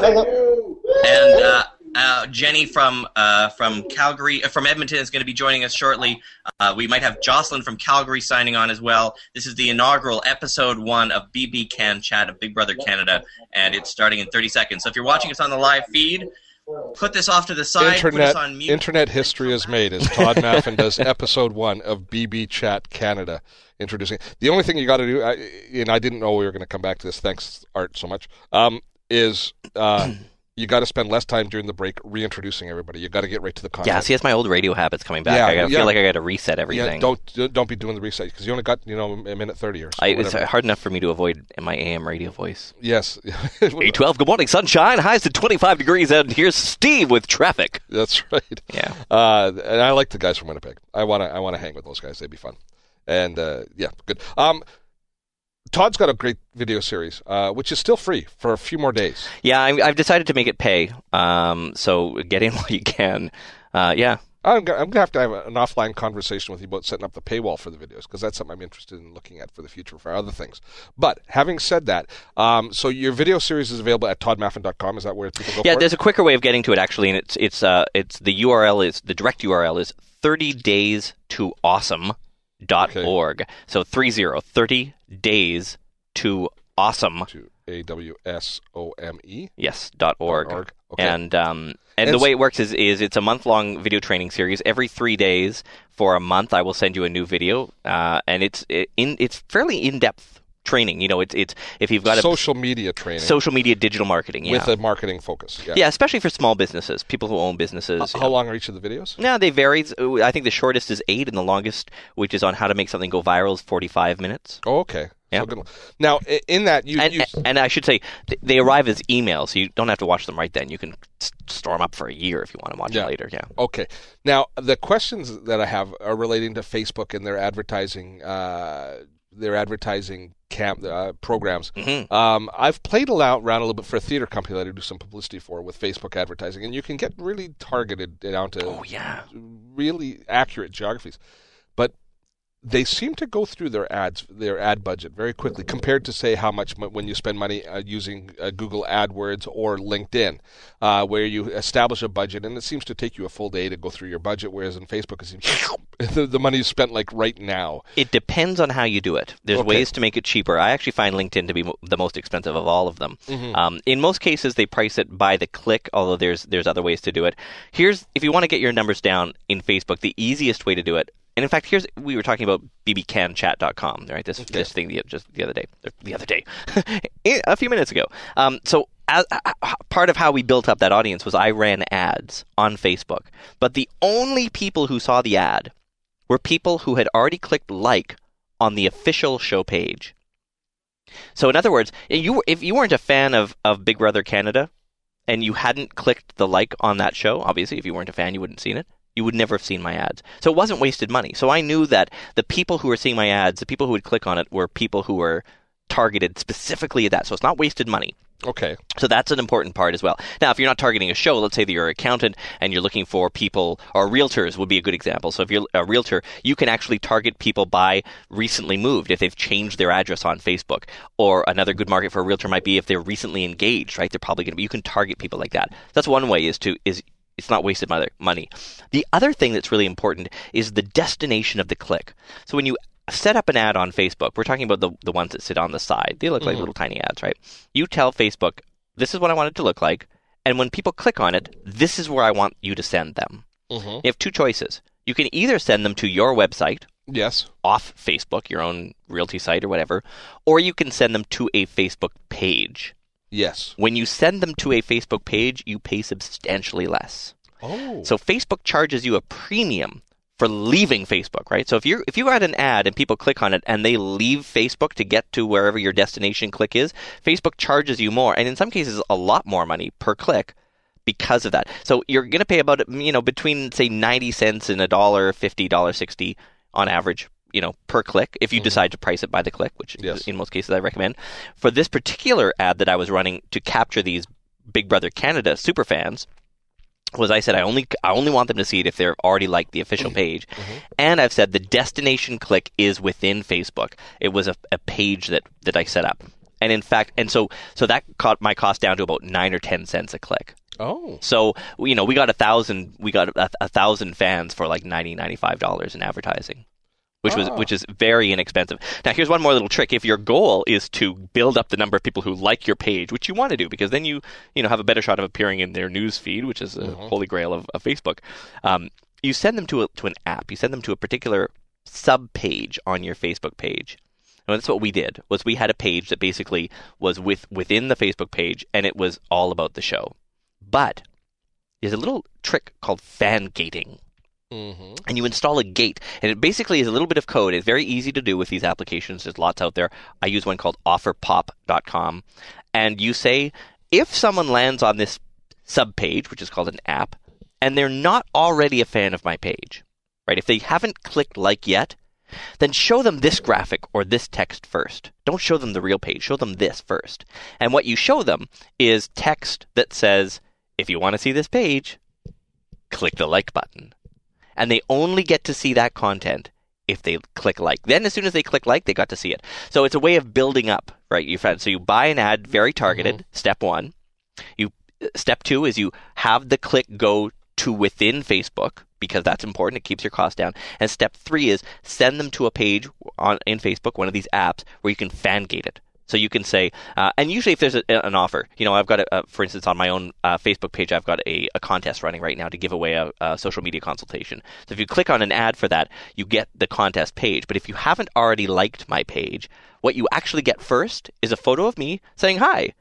And Jenny from Calgary, from Edmonton, is going to be joining us shortly. We might have Jocelyn from Calgary signing on as well. This is the inaugural episode 1 of BB Can Chat of Big Brother Canada, and it's starting in 30 seconds. So if you're watching us on the live feed, put this off to the side. Put us on mute. Internet history is made as Todd Maffin does episode 1 of BB Chat Canada. Introducing. The only thing you got to do, and I didn't know we were going to come back to this. Thanks, Art, so much. Is you got to spend less time during the break reintroducing everybody. You got to get right to the content. Yeah, see, it's my old radio habits coming back. I feel like I got to reset everything. Yeah, don't be doing the reset because you only got a minute 30 or so. It's hard enough for me to avoid my AM radio voice. Yes. 8:12. Good morning, sunshine. Highs to 25 degrees, and here's Steve with traffic. That's right. Yeah. And I like the guys from Winnipeg. I want to hang with those guys. They'd be fun. And good. Todd's got a great video series, which is still free for a few more days. Yeah, I've decided to make it pay. So get in while you can. Yeah. I'm going to have an offline conversation with you about setting up the paywall for the videos, because that's something I'm interested in looking at for the future for other things. But having said that, so your video series is available at toddmaffin.com. Is that where people go for it? Yeah, there's a quicker way of getting to it, actually, and it's the URL is, the direct URL is 30daystoawesome.org. Okay. So 30 days to awesome. To AWSOME. Yes, .org. Okay. And the way it works is it's a month-long video training series. Every 3 days for a month, I will send you a new video, and it's fairly in-depth training. You know, it's if you've got social media training, social media digital marketing, with a marketing focus. Yeah, especially for small businesses, people who own businesses. How long are each of the videos? No, they vary. I think the shortest is 8, and the longest, which is on how to make something go viral, is 45 minutes. Oh, okay. Yeah. So now, in that, and I should say, they arrive as emails, so you don't have to watch them right then. You can store them up for a year if you want to watch it later. Yeah. Okay. Now, the questions that I have are relating to Facebook and their advertising programs. Mm-hmm. I've played around a little bit for a theater company that I do some publicity for with Facebook advertising, and you can get really targeted down to really accurate geographies. But they seem to go through their ad budget very quickly compared to, say, how much when you spend money using Google AdWords or LinkedIn, where you establish a budget and it seems to take you a full day to go through your budget, whereas in Facebook it seems the money is spent like right now. It depends on how you do it. There's ways to make it cheaper. I actually find LinkedIn to be the most expensive of all of them. Mm-hmm. In most cases, they price it by the click, although there's other ways to do it. If you want to get your numbers down in Facebook, the easiest way to do it. And in fact, we were talking about bbcanchat.com, right? This thing just the other day, a few minutes ago. So part of how we built up that audience was I ran ads on Facebook, but the only people who saw the ad were people who had already clicked like on the official show page. So in other words, if you weren't a fan of Big Brother Canada and you hadn't clicked the like on that show, obviously, if you weren't a fan, you wouldn't have seen it. You would never have seen my ads. So it wasn't wasted money. So I knew that the people who were seeing my ads, the people who would click on it, were people who were targeted specifically at that. So it's not wasted money. Okay. So that's an important part as well. Now, if you're not targeting a show, let's say that you're an accountant and you're looking for people, or realtors would be a good example. So if you're a realtor, you can actually target people by recently moved, if they've changed their address on Facebook. Or another good market for a realtor might be if they're recently engaged, right? They're probably going to be, you can target people like that. That's one way is it's not wasted money. The other thing that's really important is the destination of the click. So when you set up an ad on Facebook, we're talking about the ones that sit on the side. They look like little tiny ads, right? You tell Facebook, this is what I want it to look like. And when people click on it, this is where I want you to send them. Mm-hmm. You have two choices. You can either send them to your website, yes, off Facebook, your own realty site or whatever, or you can send them to a Facebook page. Yes. When you send them to a Facebook page, you pay substantially less. Oh. So Facebook charges you a premium for leaving Facebook, right? So if you had an ad and people click on it and they leave Facebook to get to wherever your destination click is, Facebook charges you more, and in some cases a lot more money per click because of that. So you're going to pay about between say 90 cents and $1.50, $1.60 on average, per click, if you decide to price it by the click, which in most cases I recommend. For this particular ad that I was running to capture these Big Brother Canada superfans, was I said I only want them to see it if they're already liked the official page. Mm-hmm. And I've said the destination click is within Facebook. It was a page that I set up. And in fact, so that cut my cost down to about 9 or 10 cents a click. Oh. So, we got 1,000 fans for like $90, $95 in advertising. Which is very inexpensive. Now, here's one more little trick. If your goal is to build up the number of people who like your page, which you want to do, because then you have a better shot of appearing in their news feed, which is a holy grail of Facebook. You send them to an app. You send them to a particular sub page on your Facebook page. And that's what we did. Was we had a page that basically was within the Facebook page, and it was all about the show. But there's a little trick called fan gating. Mm-hmm. And you install a gate, and it basically is a little bit of code. It's very easy to do with these applications. There's lots out there. I use one called offerpop.com, and you say, if someone lands on this subpage, which is called an app, and they're not already a fan of my page, right? If they haven't clicked like yet, then show them this graphic or this text first. Don't show them the real page. Show them this first. And what you show them is text that says, if you want to see this page, click the like button. And they only get to see that content if they click like. Then as soon as they click like, they got to see it. So it's a way of building up, right? So you buy an ad, very targeted, step one. Step two is you have the click go to within Facebook, because that's important. It keeps your cost down. And step three is send them to a page in Facebook, one of these apps, where you can fan gate it. So you can say, and usually if there's an offer, I've got, for instance, on my own Facebook page, I've got a contest running right now to give away a social media consultation. So if you click on an ad for that, you get the contest page. But if you haven't already liked my page, what you actually get first is a photo of me saying, hi,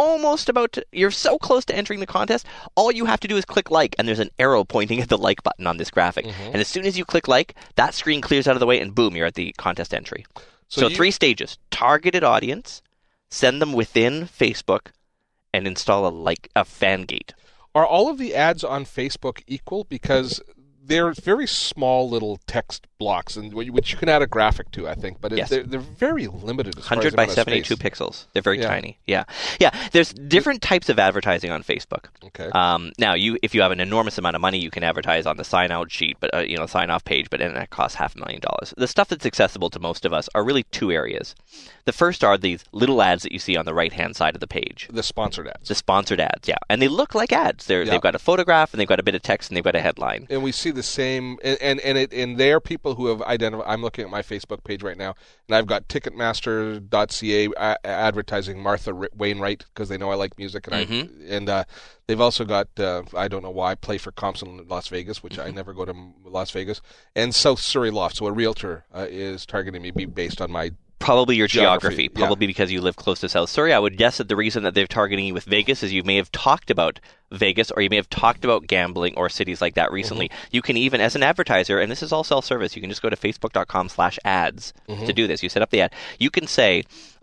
you're so close to entering the contest. All you have to do is click like, and there's an arrow pointing at the like button on this graphic. And as soon as you click like, that screen clears out of the way, and boom, you're at the contest entry. So 3 stages: targeted audience, send them within Facebook, and install a fan gate. Are all of the ads on Facebook equal? Because they're very small little text blocks, and which you can add a graphic to, I think. But they're very limited. 100 by 72 pixels. They're very tiny. Yeah. There's different types of advertising on Facebook. Okay. Now, if you have an enormous amount of money, you can advertise on the sign-out sheet, but sign-off page. But that costs $500,000. The stuff that's accessible to most of us are really 2 areas. The first are these little ads that you see on the right-hand side of the page. The sponsored ads. The sponsored ads, yeah, and they look like ads. They've got a photograph, and they've got a bit of text, and they've got a headline. And we see the same, and they are people who have identified. I'm looking at my Facebook page right now, and I've got Ticketmaster.ca advertising Martha Wainwright because they know I like music, and they've also got I don't know why, Play for Comps in Las Vegas, which I never go to Las Vegas, and South Surrey Loft. So a realtor is targeting me based on my. Probably your geography. Probably because you live close to South Surrey. I would guess that the reason that they're targeting you with Vegas is you may have talked about Vegas, or you may have talked about gambling or cities like that recently. You can even, as an advertiser, and this is all self-service, you can just go to facebook.com/ads to do this. You set up the ad. You can say,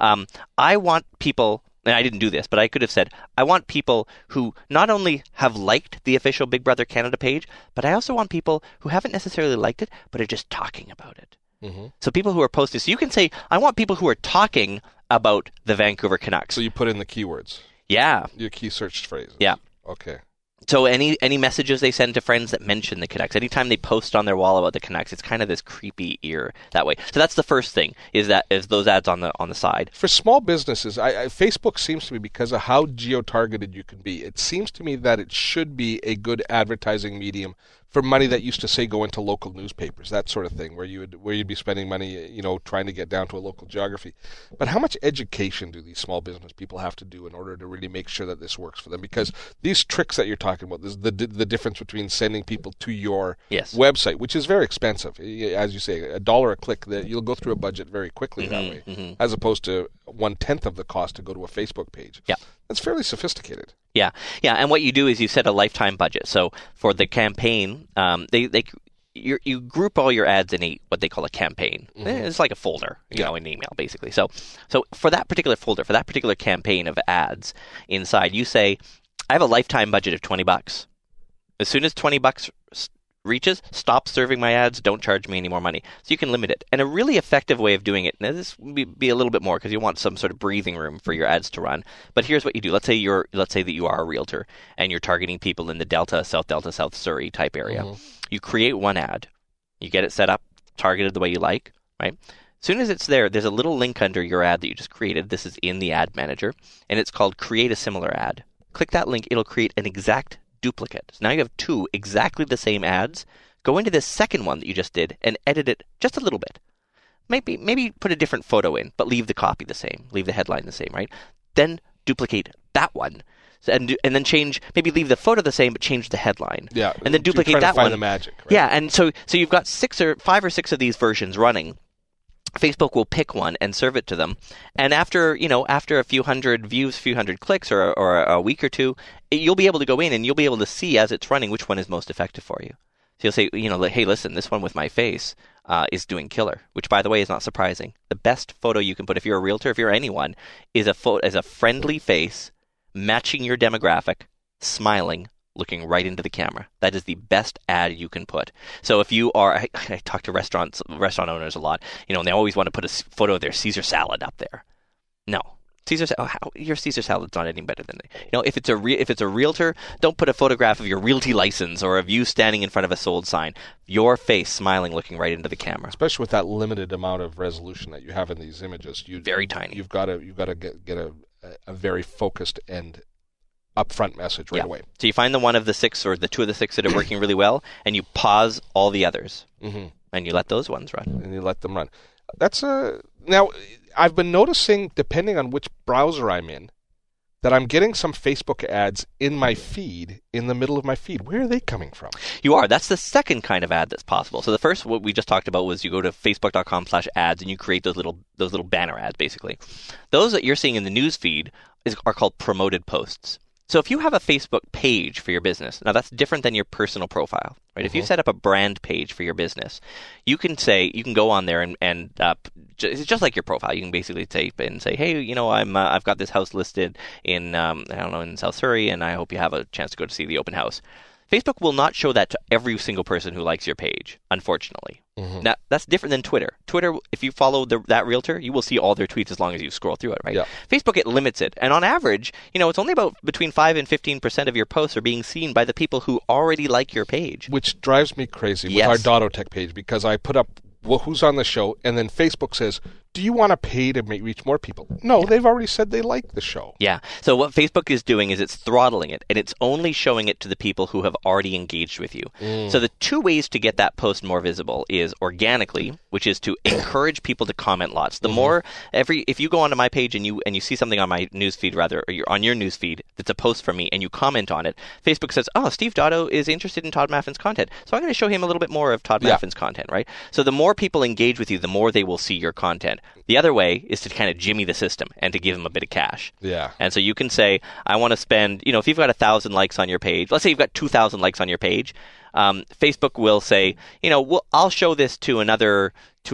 I want people, and I didn't do this, but I could have said, I want people who not only have liked the official Big Brother Canada page, but I also want people who haven't necessarily liked it, but are just talking about it. So people who are posting, so you can say, I want people who are talking about the Vancouver Canucks. So you put in the keywords. Yeah. Your key search phrases. Yeah. Okay. So any messages they send to friends that mention the Canucks, anytime they post on their wall about the Canucks, it's kind of this creepy ear that way. So that's the first thing, is those ads on the side. For small businesses, Facebook seems to be, because of how geo-targeted you can be, it seems to me that it should be a good advertising medium for money that used to, say, go into local newspapers, that sort of thing, where you'd be spending money, trying to get down to a local geography. But how much education do these small business people have to do in order to really make sure that this works for them? Because these tricks that you're talking about, the difference between sending people to your website, which is very expensive, as you say, $1 a click, that you'll go through a budget very quickly that way, as opposed to 1/10 of the cost to go to a Facebook page. Yeah. That's fairly sophisticated. Yeah, and what you do is you set a lifetime budget. So for the campaign, you group all your ads in what they call a campaign. It's like a folder, in email, basically. So for that particular folder, for that particular campaign of ads inside, you say, I have a lifetime budget of $20. As soon as $20 reaches, stop serving my ads, don't charge me any more money. So you can limit it. And a really effective way of doing it, now this would be a little bit more because you want some sort of breathing room for your ads to run. But here's what you do. Let's say that you are a realtor and you're targeting people in the Delta, South Surrey type area. You create one ad. You get it set up, targeted the way you like, right? As soon as it's there, there's a little link under your ad that you just created. This is in the ad manager, and it's called Create a Similar Ad. Click that link. It'll create an exact duplicate. So now you have 2 exactly the same ads. Go into this second one that you just did and edit it just a little bit. Maybe put a different photo in, but leave the copy the same. Leave the headline the same, right? Then duplicate that one. And then change, maybe leave the photo the same, but change the headline. Yeah. And then duplicate that one. The magic, right? Yeah, and so you've got 5 or 6 of these versions running. Facebook will pick one and serve it to them. And after a few hundred views, a few hundred clicks, or a week or two, you'll be able to go in and you'll be able to see as it's running which one is most effective for you. So you'll say, hey, listen, this one with my face is doing killer, which, by the way, is not surprising. The best photo you can put, if you're a realtor, if you're anyone, is a friendly face matching your demographic, smiling, looking right into the camera. That is the best ad you can put. So if you are, I talk to restaurant owners a lot, and they always want to put a photo of their Caesar salad up there. No. Your Caesar salad's not any better than if it's a realtor, don't put a photograph of your realty license or of you standing in front of a sold sign. Your face smiling, looking right into the camera. Especially with that limited amount of resolution that you have in these images, very tiny. You've got to get a very focused and upfront message right away. So you find the one of the 6 or the 2 of the 6 that are working really well, and you pause all the others, and you let those ones run. And you let them run. That's now. I've been noticing, depending on which browser I'm in, that I'm getting some Facebook ads in my feed, in the middle of my feed. Where are they coming from? You are. That's the second kind of ad that's possible. So the first, what we just talked about, was you go to facebook.com/ads and you create those little banner ads, basically. Those that you're seeing in the news feed are called promoted posts. So if you have a Facebook page for your business, now that's different than your personal profile, right? Mm-hmm. If you set up a brand page for your business, you can go on there and it's just like your profile. You can basically type and say, hey, I've got this house listed in in South Surrey, and I hope you have a chance to go to see the open house. Facebook will not show that to every single person who likes your page, unfortunately. Mm-hmm. Now, that's different than Twitter. Twitter, if you follow that realtor, you will see all their tweets as long as you scroll through it, right? Yeah. Facebook, it limits it. And on average, it's only about between 5 and 15% of your posts are being seen by the people who already like your page. Which drives me crazy with our Dottotech page, because I put up who's on the show, and then Facebook says, do you want to pay to reach more people? No, they've already said they like the show. Yeah. So what Facebook is doing is it's throttling it, and it's only showing it to the people who have already engaged with you. So the two ways to get that post more visible is organically, which is to encourage people to comment lots. The more if you go onto my page and you see something on my newsfeed, or you're on your newsfeed that's a post from me, and you comment on it, Facebook says, oh, Steve Dotto is interested in Todd Maffin's content, so I'm going to show him a little bit more of Todd Maffin's content, right? So the more people engage with you, the more they will see your content. The other way is to kind of jimmy the system and to give them a bit of cash. Yeah. And so you can say, I want to spend, if you've got 1,000 likes on your page, let's say you've got 2,000 likes on your page, Facebook will say, I'll show this to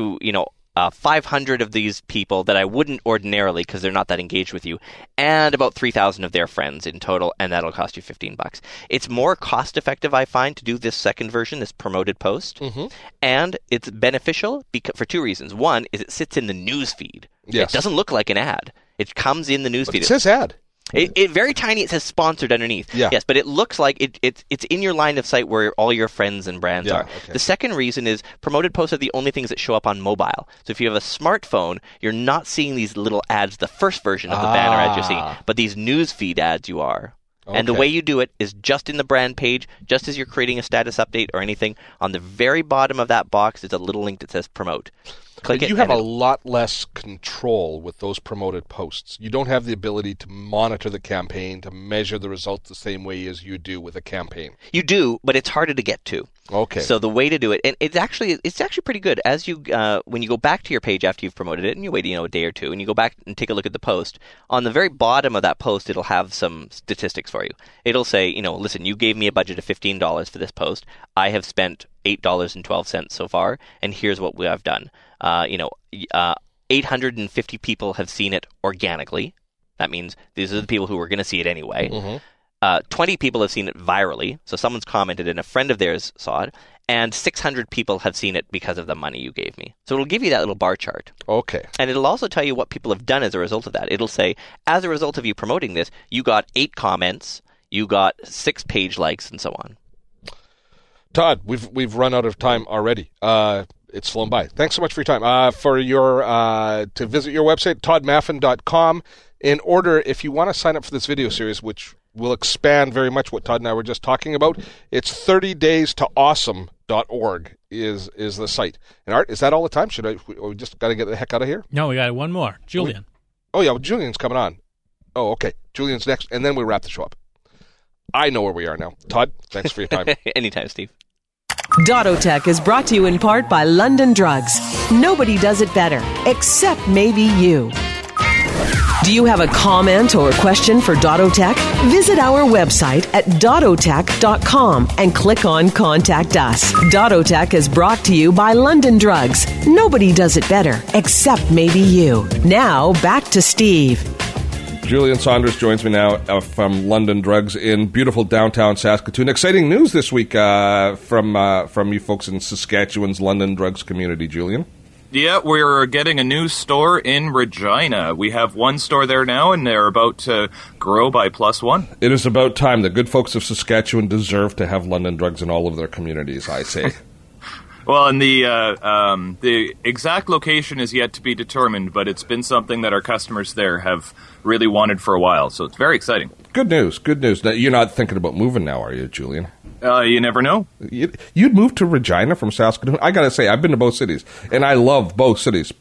500 of these people that I wouldn't ordinarily because they're not that engaged with you, and about 3,000 of their friends in total, and that'll cost you $15. It's more cost effective, I find, to do this second version, this promoted post, and it's beneficial for two reasons. One is it sits in the news feed. Yes. It doesn't look like an ad. It comes in the news feed. It says ad. It very tiny. It says sponsored underneath. Yeah. Yes, but it looks like it's in your line of sight where all your friends and brands are. Okay. The second reason is promoted posts are the only things that show up on mobile. So if you have a smartphone, you're not seeing these little ads, the first version of the banner ads you're seeing, but these news feed ads you are. Okay. And the way you do it is just in the brand page, just as you're creating a status update or anything, on the very bottom of that box is a little link that says promote. But you have a lot less control with those promoted posts. You don't have the ability to monitor the campaign, to measure the results the same way as you do with a campaign. You do, but it's harder to get to. Okay. So the way to do it, and it's actually pretty good. As you when you go back to your page after you've promoted it, and you wait a day or two, and you go back and take a look at the post, on the very bottom of that post, it'll have some statistics for you. It'll say, listen, you gave me a budget of $15 for this post. I have spent $8.12 so far, and here's what I've done. 850 people have seen it organically. That means these are the people who were going to see it anyway. 20 people have seen it virally, so someone's commented and a friend of theirs saw it, and 600 people have seen it because of the money you gave me. So it'll give you that little bar chart. Okay. And it'll also tell you what people have done as a result of that. It'll say, as a result of you promoting this, you got 8 comments, you got 6 page likes, and so on. Todd, we've run out of time already. It's flown by. Thanks so much for your time. To visit your website, toddmaffin.com. In order, if you want to sign up for this video series, which will expand very much what Todd and I were just talking about, it's 30daystoawesome.org is the site. And Art, is that all the time? We just got to get the heck out of here? No, we got one more. Julian. Julian's coming on. Oh, okay. Julian's next, and then we wrap the show up. I know where we are now. Todd, thanks for your time. Anytime, Steve. Dottotech is brought to you in part by London Drugs. Nobody does it better, except maybe you. Do you have a comment or question for Dottotech? Visit our website at dottotech.com and click on Contact Us. Dottotech is brought to you by London Drugs. Nobody does it better, except maybe you. Now, back to Steve. Julian Saunders joins me now from London Drugs in beautiful downtown Saskatoon. Exciting news this week from you folks in Saskatchewan's London Drugs community, Julian. Yeah, we're getting a new store in Regina. We have one store there now, and they're about to grow by +1. It is about time. The good folks of Saskatchewan deserve to have London Drugs in all of their communities, I say. Well, and the exact location is yet to be determined, but it's been something that our customers there have really wanted for a while, so it's very exciting. Good news. Now, you're not thinking about moving now, are you, Julian? You never know. You'd move to Regina from Saskatoon? I got to say, I've been to both cities, and I love both cities, but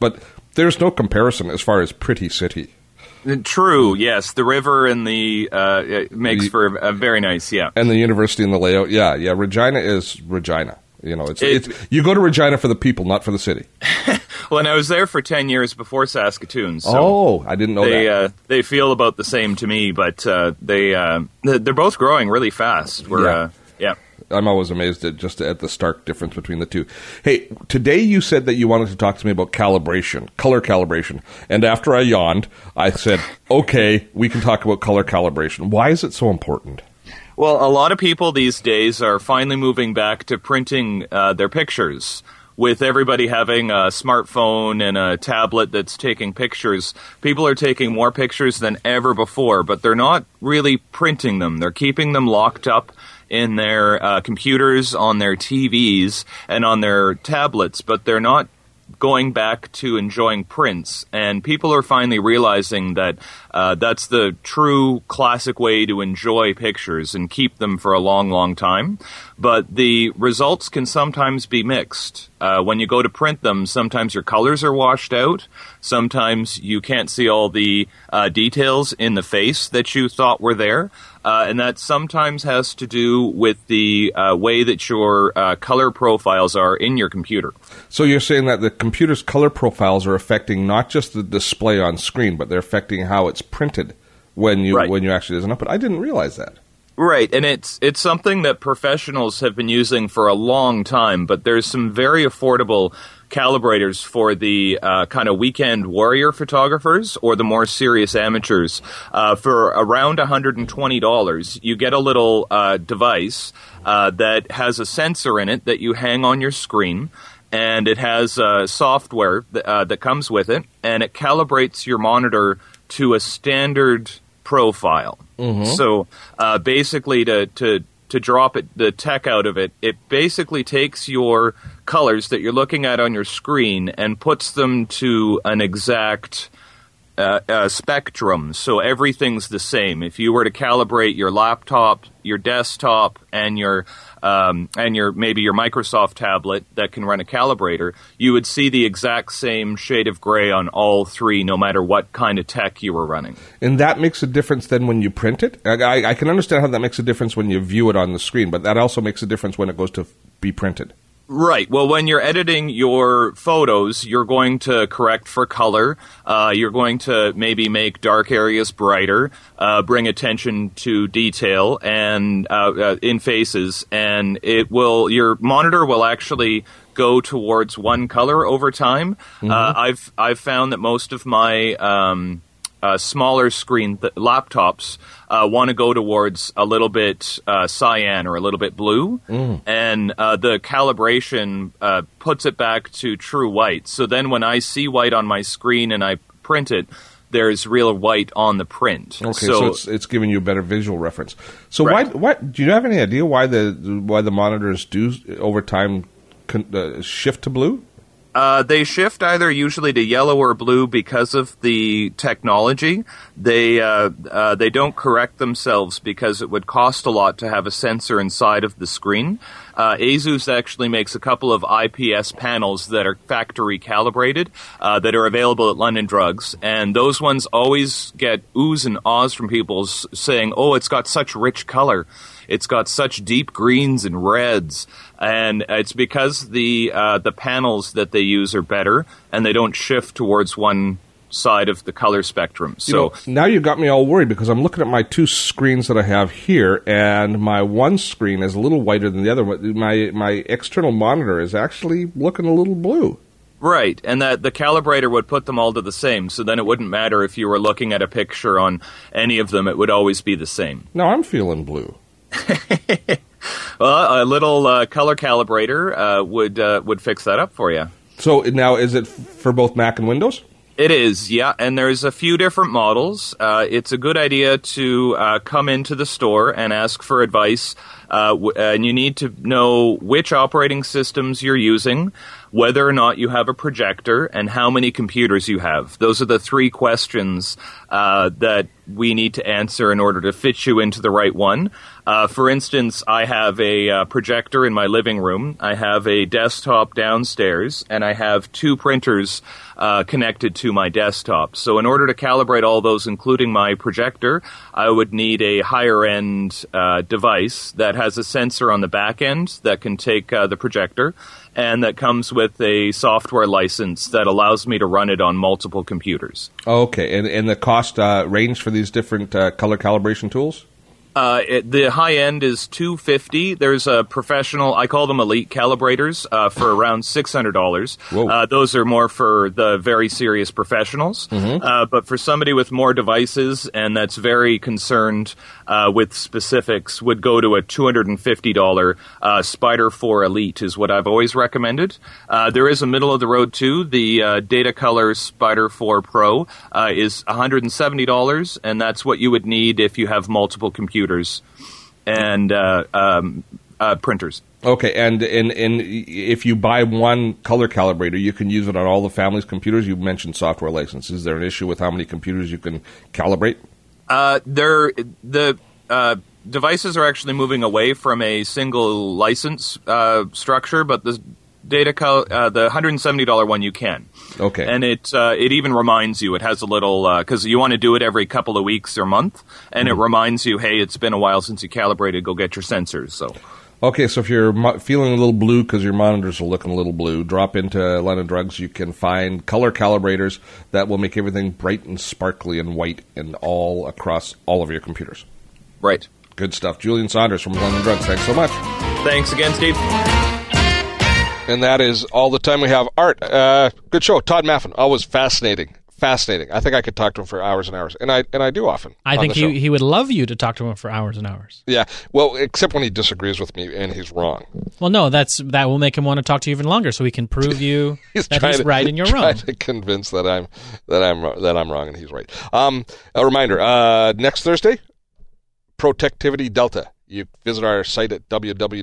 There's no comparison as far as pretty city. True, yes. The river and the it makes for a very nice, yeah. And the university and the layout, yeah. Regina is Regina. You know, it's you go to Regina for the people, not for the city. Well, and I was there for 10 years before Saskatoon. So I didn't know that. They feel about the same to me, but they're both growing really fast. Yeah. I'm always amazed at the stark difference between the two. Hey, today you said that you wanted to talk to me about calibration, color calibration. And after I yawned, I said, okay, we can talk about color calibration. Why is it so important? Well, a lot of people these days are finally moving back to printing their pictures. With everybody having a smartphone and a tablet that's taking pictures, people are taking more pictures than ever before, but they're not really printing them. They're keeping them locked up in their computers, on their TVs, and on their tablets, but they're not going back to enjoying prints. And people are finally realizing that that's the true classic way to enjoy pictures and keep them for a long, long time. But the results can sometimes be mixed. When you go to print them, sometimes your colors are washed out. Sometimes you can't see all the details in the face that you thought were there. And that sometimes has to do with the way that your color profiles are in your computer. So you're saying that the computer's color profiles are affecting not just the display on screen, but they're affecting how it's printed when you actually doesn't up it. I didn't realize that. Right, and it's something that professionals have been using for a long time, but there's some very affordable calibrators for the kind of weekend warrior photographers or the more serious amateurs. For around $120, you get a little device that has a sensor in it that you hang on your screen, and it has software that comes with it, and it calibrates your monitor to a standard profile. Mm-hmm. So basically, to drop the tech out of it, it basically takes your colors that you're looking at on your screen and puts them to an exact spectrum. So everything's the same. If you were to calibrate your laptop, your desktop, and your maybe your Microsoft tablet that can run a calibrator, you would see the exact same shade of gray on all three, no matter what kind of tech you were running. And that makes a difference then when you print it? I can understand how that makes a difference when you view it on the screen, but that also makes a difference when it goes to be printed. Right. Well, when you're editing your photos, you're going to correct for color. You're going to maybe make dark areas brighter, bring attention to detail and in faces, and your monitor will actually go towards one color over time. Mm-hmm. I've found that most of my smaller screen laptops want to go towards a little bit cyan or a little bit blue, and the calibration puts it back to true white. So then when I see white on my screen and I print it, there's real white on the print. Okay, so it's giving you a better visual reference. So right. why do you have any idea why the monitors do over time shift to blue? They shift either usually to yellow or blue because of the technology. They don't correct themselves because it would cost a lot to have a sensor inside of the screen. ASUS actually makes a couple of IPS panels that are factory calibrated that are available at London Drugs, and those ones always get oohs and ahs from people saying, "Oh, it's got such rich color. It's got such deep greens and reds," and it's because the panels that they use are better, and they don't shift towards one side of the color spectrum. So now you got me all worried because I'm looking at my two screens that I have here, and my one screen is a little whiter than the other. My external monitor is actually looking a little blue. Right, and that the calibrator would put them all to the same, so then it wouldn't matter if you were looking at a picture on any of them, it would always be the same. Now I'm feeling blue. Well, a little color calibrator would fix that up for you. So now, is it for both Mac and Windows? It is, yeah, and there's a few different models. It's a good idea to come into the store and ask for advice, and you need to know which operating systems you're using, whether or not you have a projector, and how many computers you have. Those are the three questions that we need to answer in order to fit you into the right one. For instance, I have a projector in my living room, I have a desktop downstairs, and I have 2 printers connected to my desktop. So in order to calibrate all those, including my projector, I would need a higher-end device that has a sensor on the back end that can take the projector, and that comes with a software license that allows me to run it on multiple computers. Okay, and the cost range for these different color calibration tools? The high end is $250. There's a professional, I call them elite calibrators, for around $600. Those are more for the very serious professionals. But for somebody with more devices and that's very concerned with specifics, would go to a $250 Spider 4 Elite is what I've always recommended. There is a middle of the road too. The Datacolor Spider 4 Pro is $170, and that's what you would need if you have multiple computers and printers. Okay, and if you buy one color calibrator, you can use it on all the family's computers. You mentioned software license. Is there an issue with how many computers you can calibrate? The devices are actually moving away from a single license structure, but the the $170 one you can. Okay. And it even reminds you, it has a little, because you want to do it every couple of weeks or month, and it reminds you, hey, it's been a while since you calibrated, go get your sensors. So. Okay, so if you're feeling a little blue because your monitors are looking a little blue, drop into London Drugs. You can find color calibrators that will make everything bright and sparkly and white and all across all of your computers. Right. Good stuff. Julian Saunders from London Drugs. Thanks so much. Thanks again, Steve. And that is all the time we have. Art, good show. Todd Maffin, always fascinating. Fascinating. I think I could talk to him for hours and hours, and I do often. I think he would love you to talk to him for hours and hours. Yeah, well, except when he disagrees with me and he's wrong. Well, no, that will make him want to talk to you even longer, so he can prove you he's right and you're wrong. Trying to convince that I'm wrong and he's right. A reminder: next Thursday, Protectivity Delta. You visit our site at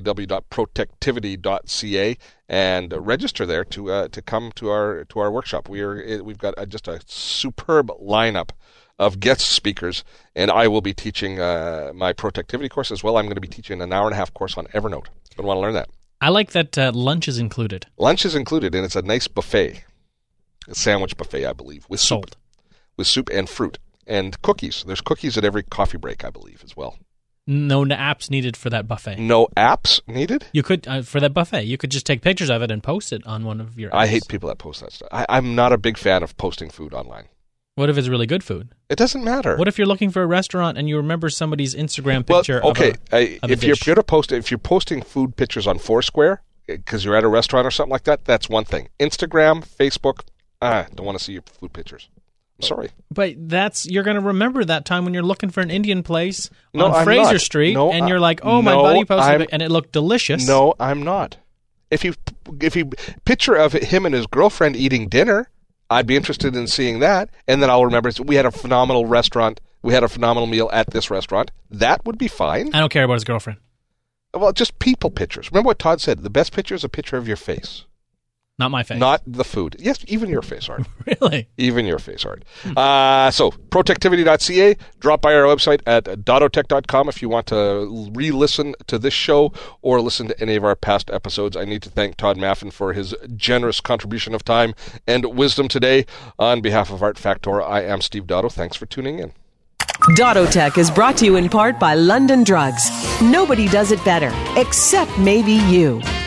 www.protectivity.ca and register there to come to our workshop. We've got just a superb lineup of guest speakers, and I will be teaching my Protectivity course as well. I'm going to be teaching an 1.5-hour course on Evernote. You're going to want to learn that. I like that lunch is included. Lunch is included, and it's a nice buffet, a sandwich buffet, I believe, with soup and fruit and cookies. There's cookies at every coffee break, I believe, as well. No apps needed for that buffet. No apps needed? You could, for that buffet, you could just take pictures of it and post it on one of your apps. I hate people that post that stuff. I'm not a big fan of posting food online. What if it's really good food? It doesn't matter. What if you're looking for a restaurant and you remember somebody's Instagram picture of a dish? If you're posting food pictures on Foursquare because you're at a restaurant or something like that, that's one thing. Instagram, Facebook, don't want to see your food pictures. I'm sorry. But you're going to remember that time when you're looking for an Indian place on Fraser Street, and you're like, my buddy posted it, and it looked delicious. No, I'm not. If you picture of him and his girlfriend eating dinner, I'd be interested in seeing that, and then I'll remember we had a phenomenal restaurant. We had a phenomenal meal at this restaurant. That would be fine. I don't care about his girlfriend. Well, just people pictures. Remember what Todd said. The best picture is a picture of your face. Not my face. Not the food. Yes, even your face, Art. Really? Even your face, Art. So, protectivity.ca. Drop by our website at dottotech.com if you want to re-listen to this show or listen to any of our past episodes. I need to thank Todd Maffin for his generous contribution of time and wisdom today. On behalf of Art Factor, I am Steve Dotto. Thanks for tuning in. Dottotech is brought to you in part by London Drugs. Nobody does it better, except maybe you.